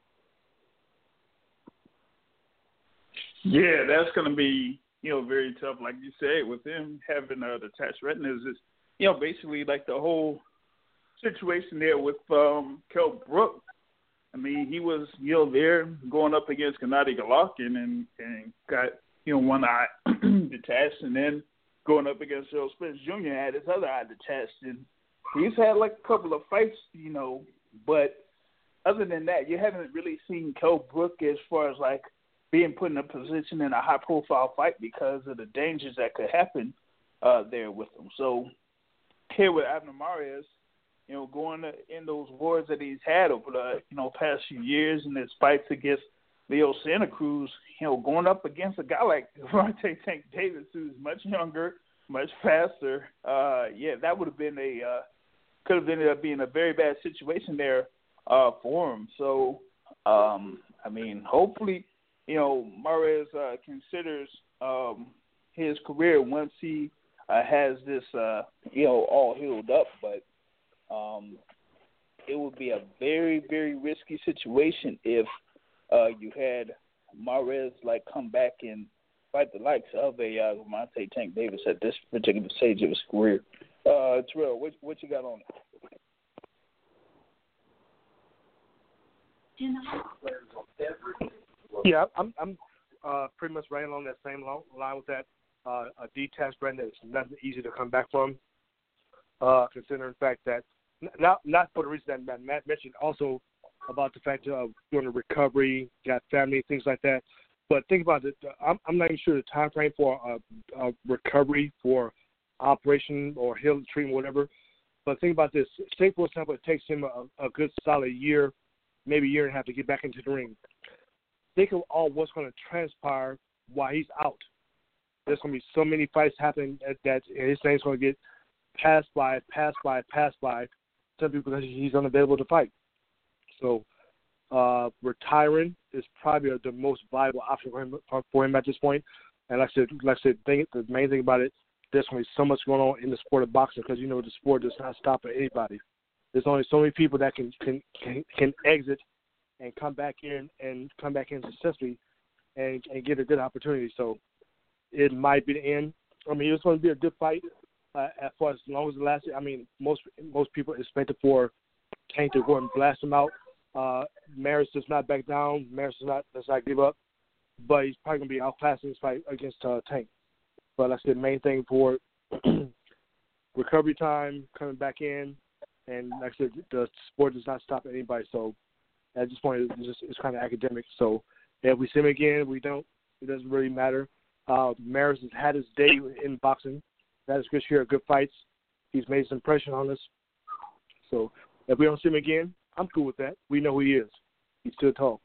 Yeah, that's going to be, you know, very tough. Like you said, with him having uh, detached retinas, is, you know, basically like the whole situation there with um, Kell Brook. I mean, he was, you know, there going up against Gennady Golovkin and, and got, you know, one eye detached, and then going up against Errol Spence Junior had his other eye detached. And he's had like a couple of fights, you know, but other than that, you haven't really seen Kell Brook as far as like being put in a position in a high-profile fight because of the dangers that could happen uh, there with him. So here with Abner Mares, you know, going to, in those wars that he's had over the, you know, past few years and his fights against Leo Santa Cruz, you know, going up against a guy like Gervonta Tank Davis, who's much younger, much faster, uh, yeah, that would have been a uh, could have ended up being a very bad situation there uh, for him. So, um, I mean, hopefully, you know, Mares uh, considers um, his career once he uh, has this, uh, you know, all healed up. But um, it would be a very, very risky situation if uh, you had Mares like come back and fight the likes of a uh, Gervonta Tank Davis at this particular stage of his career. Uh, Terrell, what, what you got on it? Yeah, I'm I'm uh, pretty much right along that same line with that. Uh, a detached brand that is not easy to come back from, uh, considering the fact that not not for the reason that Matt, Matt mentioned, also about the fact of doing the recovery, got family, things like that. But think about it. I'm, I'm not even sure the time frame for a, a recovery for operation or healing treatment, whatever. But think about this. Say, for example, it takes him a, a good solid year, maybe a year and a half to get back into the ring. Think of all what's going to transpire while he's out. There's going to be so many fights happening that, that his name's going to get passed by, passed by, passed by, simply because he's unavailable to fight. So uh, retiring is probably the most viable option for him, for him at this point. And like I said, like I said, think, the main thing about it, there's going to be so much going on in the sport of boxing because, you know, the sport does not stop at anybody. There's only so many people that can can, can, can exit and come back in and come back in successfully and, and get a good opportunity. So it might be the end. I mean, it's going to be a good fight uh, as far as long as it lasts. I mean, most most people expect it for Tank to go and blast him out. Uh, Maris does not back down. Maris does not does not give up. But he's probably going to be outclassed in this fight against uh, Tank. But like I said, the main thing for recovery time, coming back in, and like I said, the sport does not stop at anybody. So at this point, it's just it's kind of academic. So if we see him again, we don't. It doesn't really matter. Uh, Maris has had his day in boxing. That is good share of good fights. He's made some impression on us. So if we don't see him again, I'm cool with that. We know who he is. He's still tall.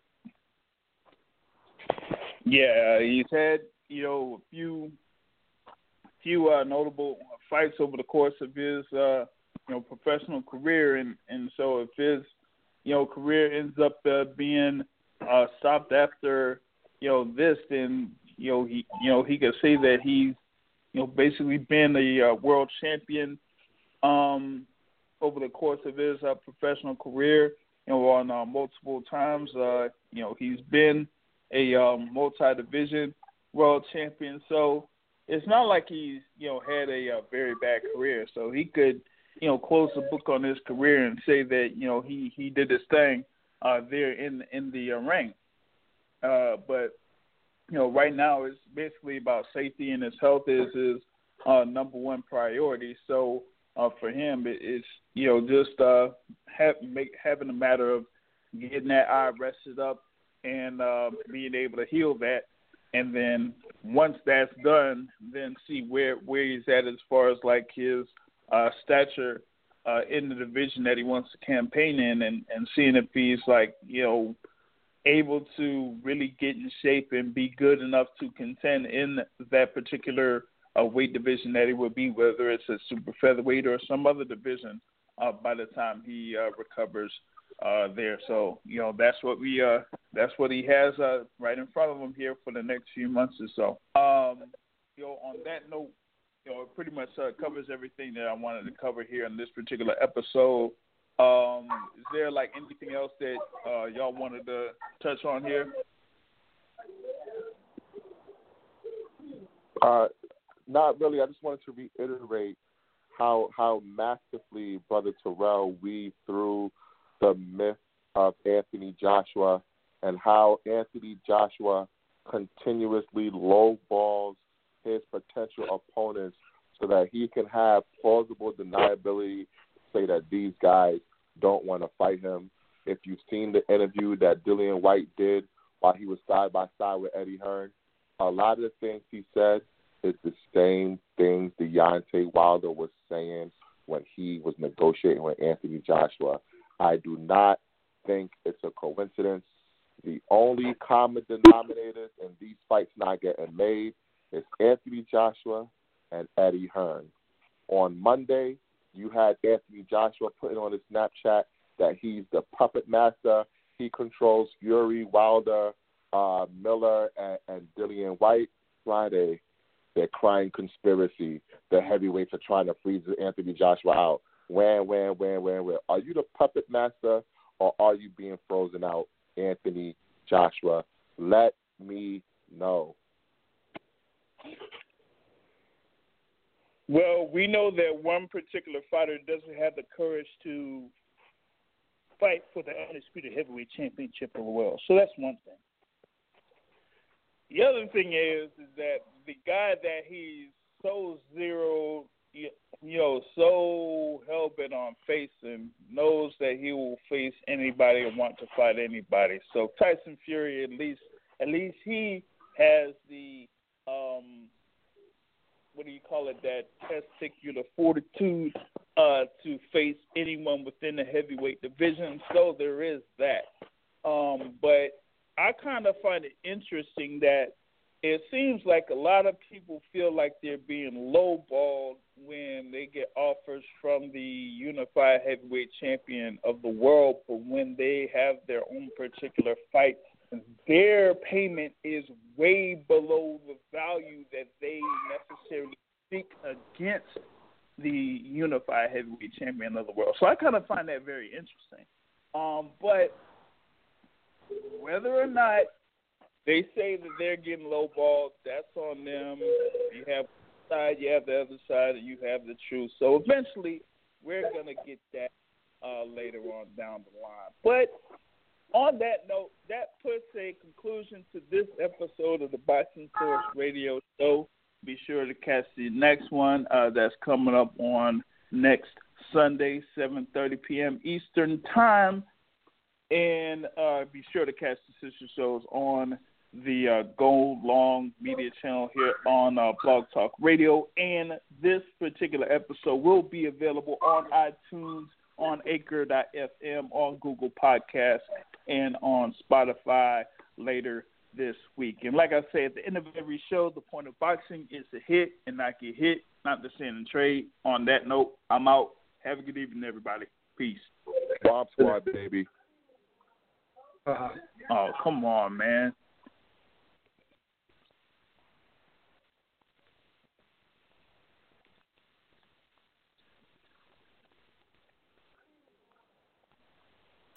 Yeah, he's had, you know, a few few uh, notable fights over the course of his, uh, you know, professional career, and, and so if his, you know, career ends up uh, being uh, stopped after, you know, this, then, you know, he, you know, he could say that he's, you know, basically been a uh, world champion um, over the course of his uh, professional career, you know, on uh, multiple times. Uh, you know, he's been a um, multi-division world champion, so it's not like he's, you know, had a, a very bad career. So he could, you know, close the book on his career and say that, you know, he, he did his thing uh, there in in the uh, ring. Uh, but, you know, right now it's basically about safety, and his health is his uh, number one priority. So uh, for him, it, it's, you know, just uh, have, make, having a matter of getting that eye rested up and uh, being able to heal that. And then once that's done, then see where, where he's at as far as like his uh, stature uh, in the division that he wants to campaign in, and, and seeing if he's like, you know, able to really get in shape and be good enough to contend in that particular uh, weight division that he would be, whether it's a super featherweight or some other division uh, by the time he uh, recovers uh, there. So, you know, that's what we, uh, that's what he has uh, right in front of him here for the next few months or so. Um, you know, on that note, you know, it pretty much uh, covers everything that I wanted to cover here in this particular episode. Um, is there like anything else that uh, y'all wanted to touch on here? Uh, not really. I just wanted to reiterate how how masterfully Brother Terrell weaved through the myth of Anthony Joshua and how Anthony Joshua continuously lowballs his potential opponents so that he can have plausible deniability to say that these guys don't want to fight him. If you've seen the interview that Dillian White did while he was side by side with Eddie Hearn, a lot of the things he said is the same things Deontay Wilder was saying when he was negotiating with Anthony Joshua. I do not think it's a coincidence. The only common denominators in these fights not getting made is Anthony Joshua and Eddie Hearn. On Monday, you had Anthony Joshua putting on his Snapchat that he's the puppet master. He controls Fury, Wilder, uh, Miller, and, and Dillian White. Friday, they're crying conspiracy. The heavyweights are trying to freeze Anthony Joshua out. When, when, when, when, when? Are you the puppet master or are you being frozen out, Anthony Joshua? Let me know. Well, we know that one particular fighter doesn't have the courage to fight for the undisputed heavyweight championship of the world. So that's one thing. The other thing is, is that the guy that he's so zero, you know, so hell-bent on facing knows that he will face anybody and want to fight anybody. So Tyson Fury, at least, at least he has the, um, what do you call it, that testicular fortitude uh, to face anyone within the heavyweight division. So there is that. Um, but I kind of find it interesting that it seems like a lot of people feel like they're being lowballed when they get offers from the unified heavyweight champion of the world, but when they have their own particular fight, their payment is way below the value that they necessarily seek against the unified heavyweight champion of the world. So I kind of find that very interesting. Um, but whether or not they say that they're getting lowballed, that's on them. You have one side, you have the other side, and you have the truth. So eventually we're going to get that uh, later on down the line. But on that note, that puts a conclusion to this episode of the Boxing Source Radio Show. Be sure to catch the next one uh, that's coming up on next Sunday, seven thirty p.m. Eastern Time. And uh, be sure to catch the sister shows on the uh, Gold Long Media channel here on uh, Blog Talk Radio. And this particular episode will be available on iTunes, on Anchor dot f m, on Google Podcasts, and on Spotify later this week. And like I say, at the end of every show, the point of boxing is to hit and not get hit, not to stand and trade. On that note, I'm out. Have a good evening, everybody. Peace. Bomb Squad, baby. Uh-huh. Oh, come on, man.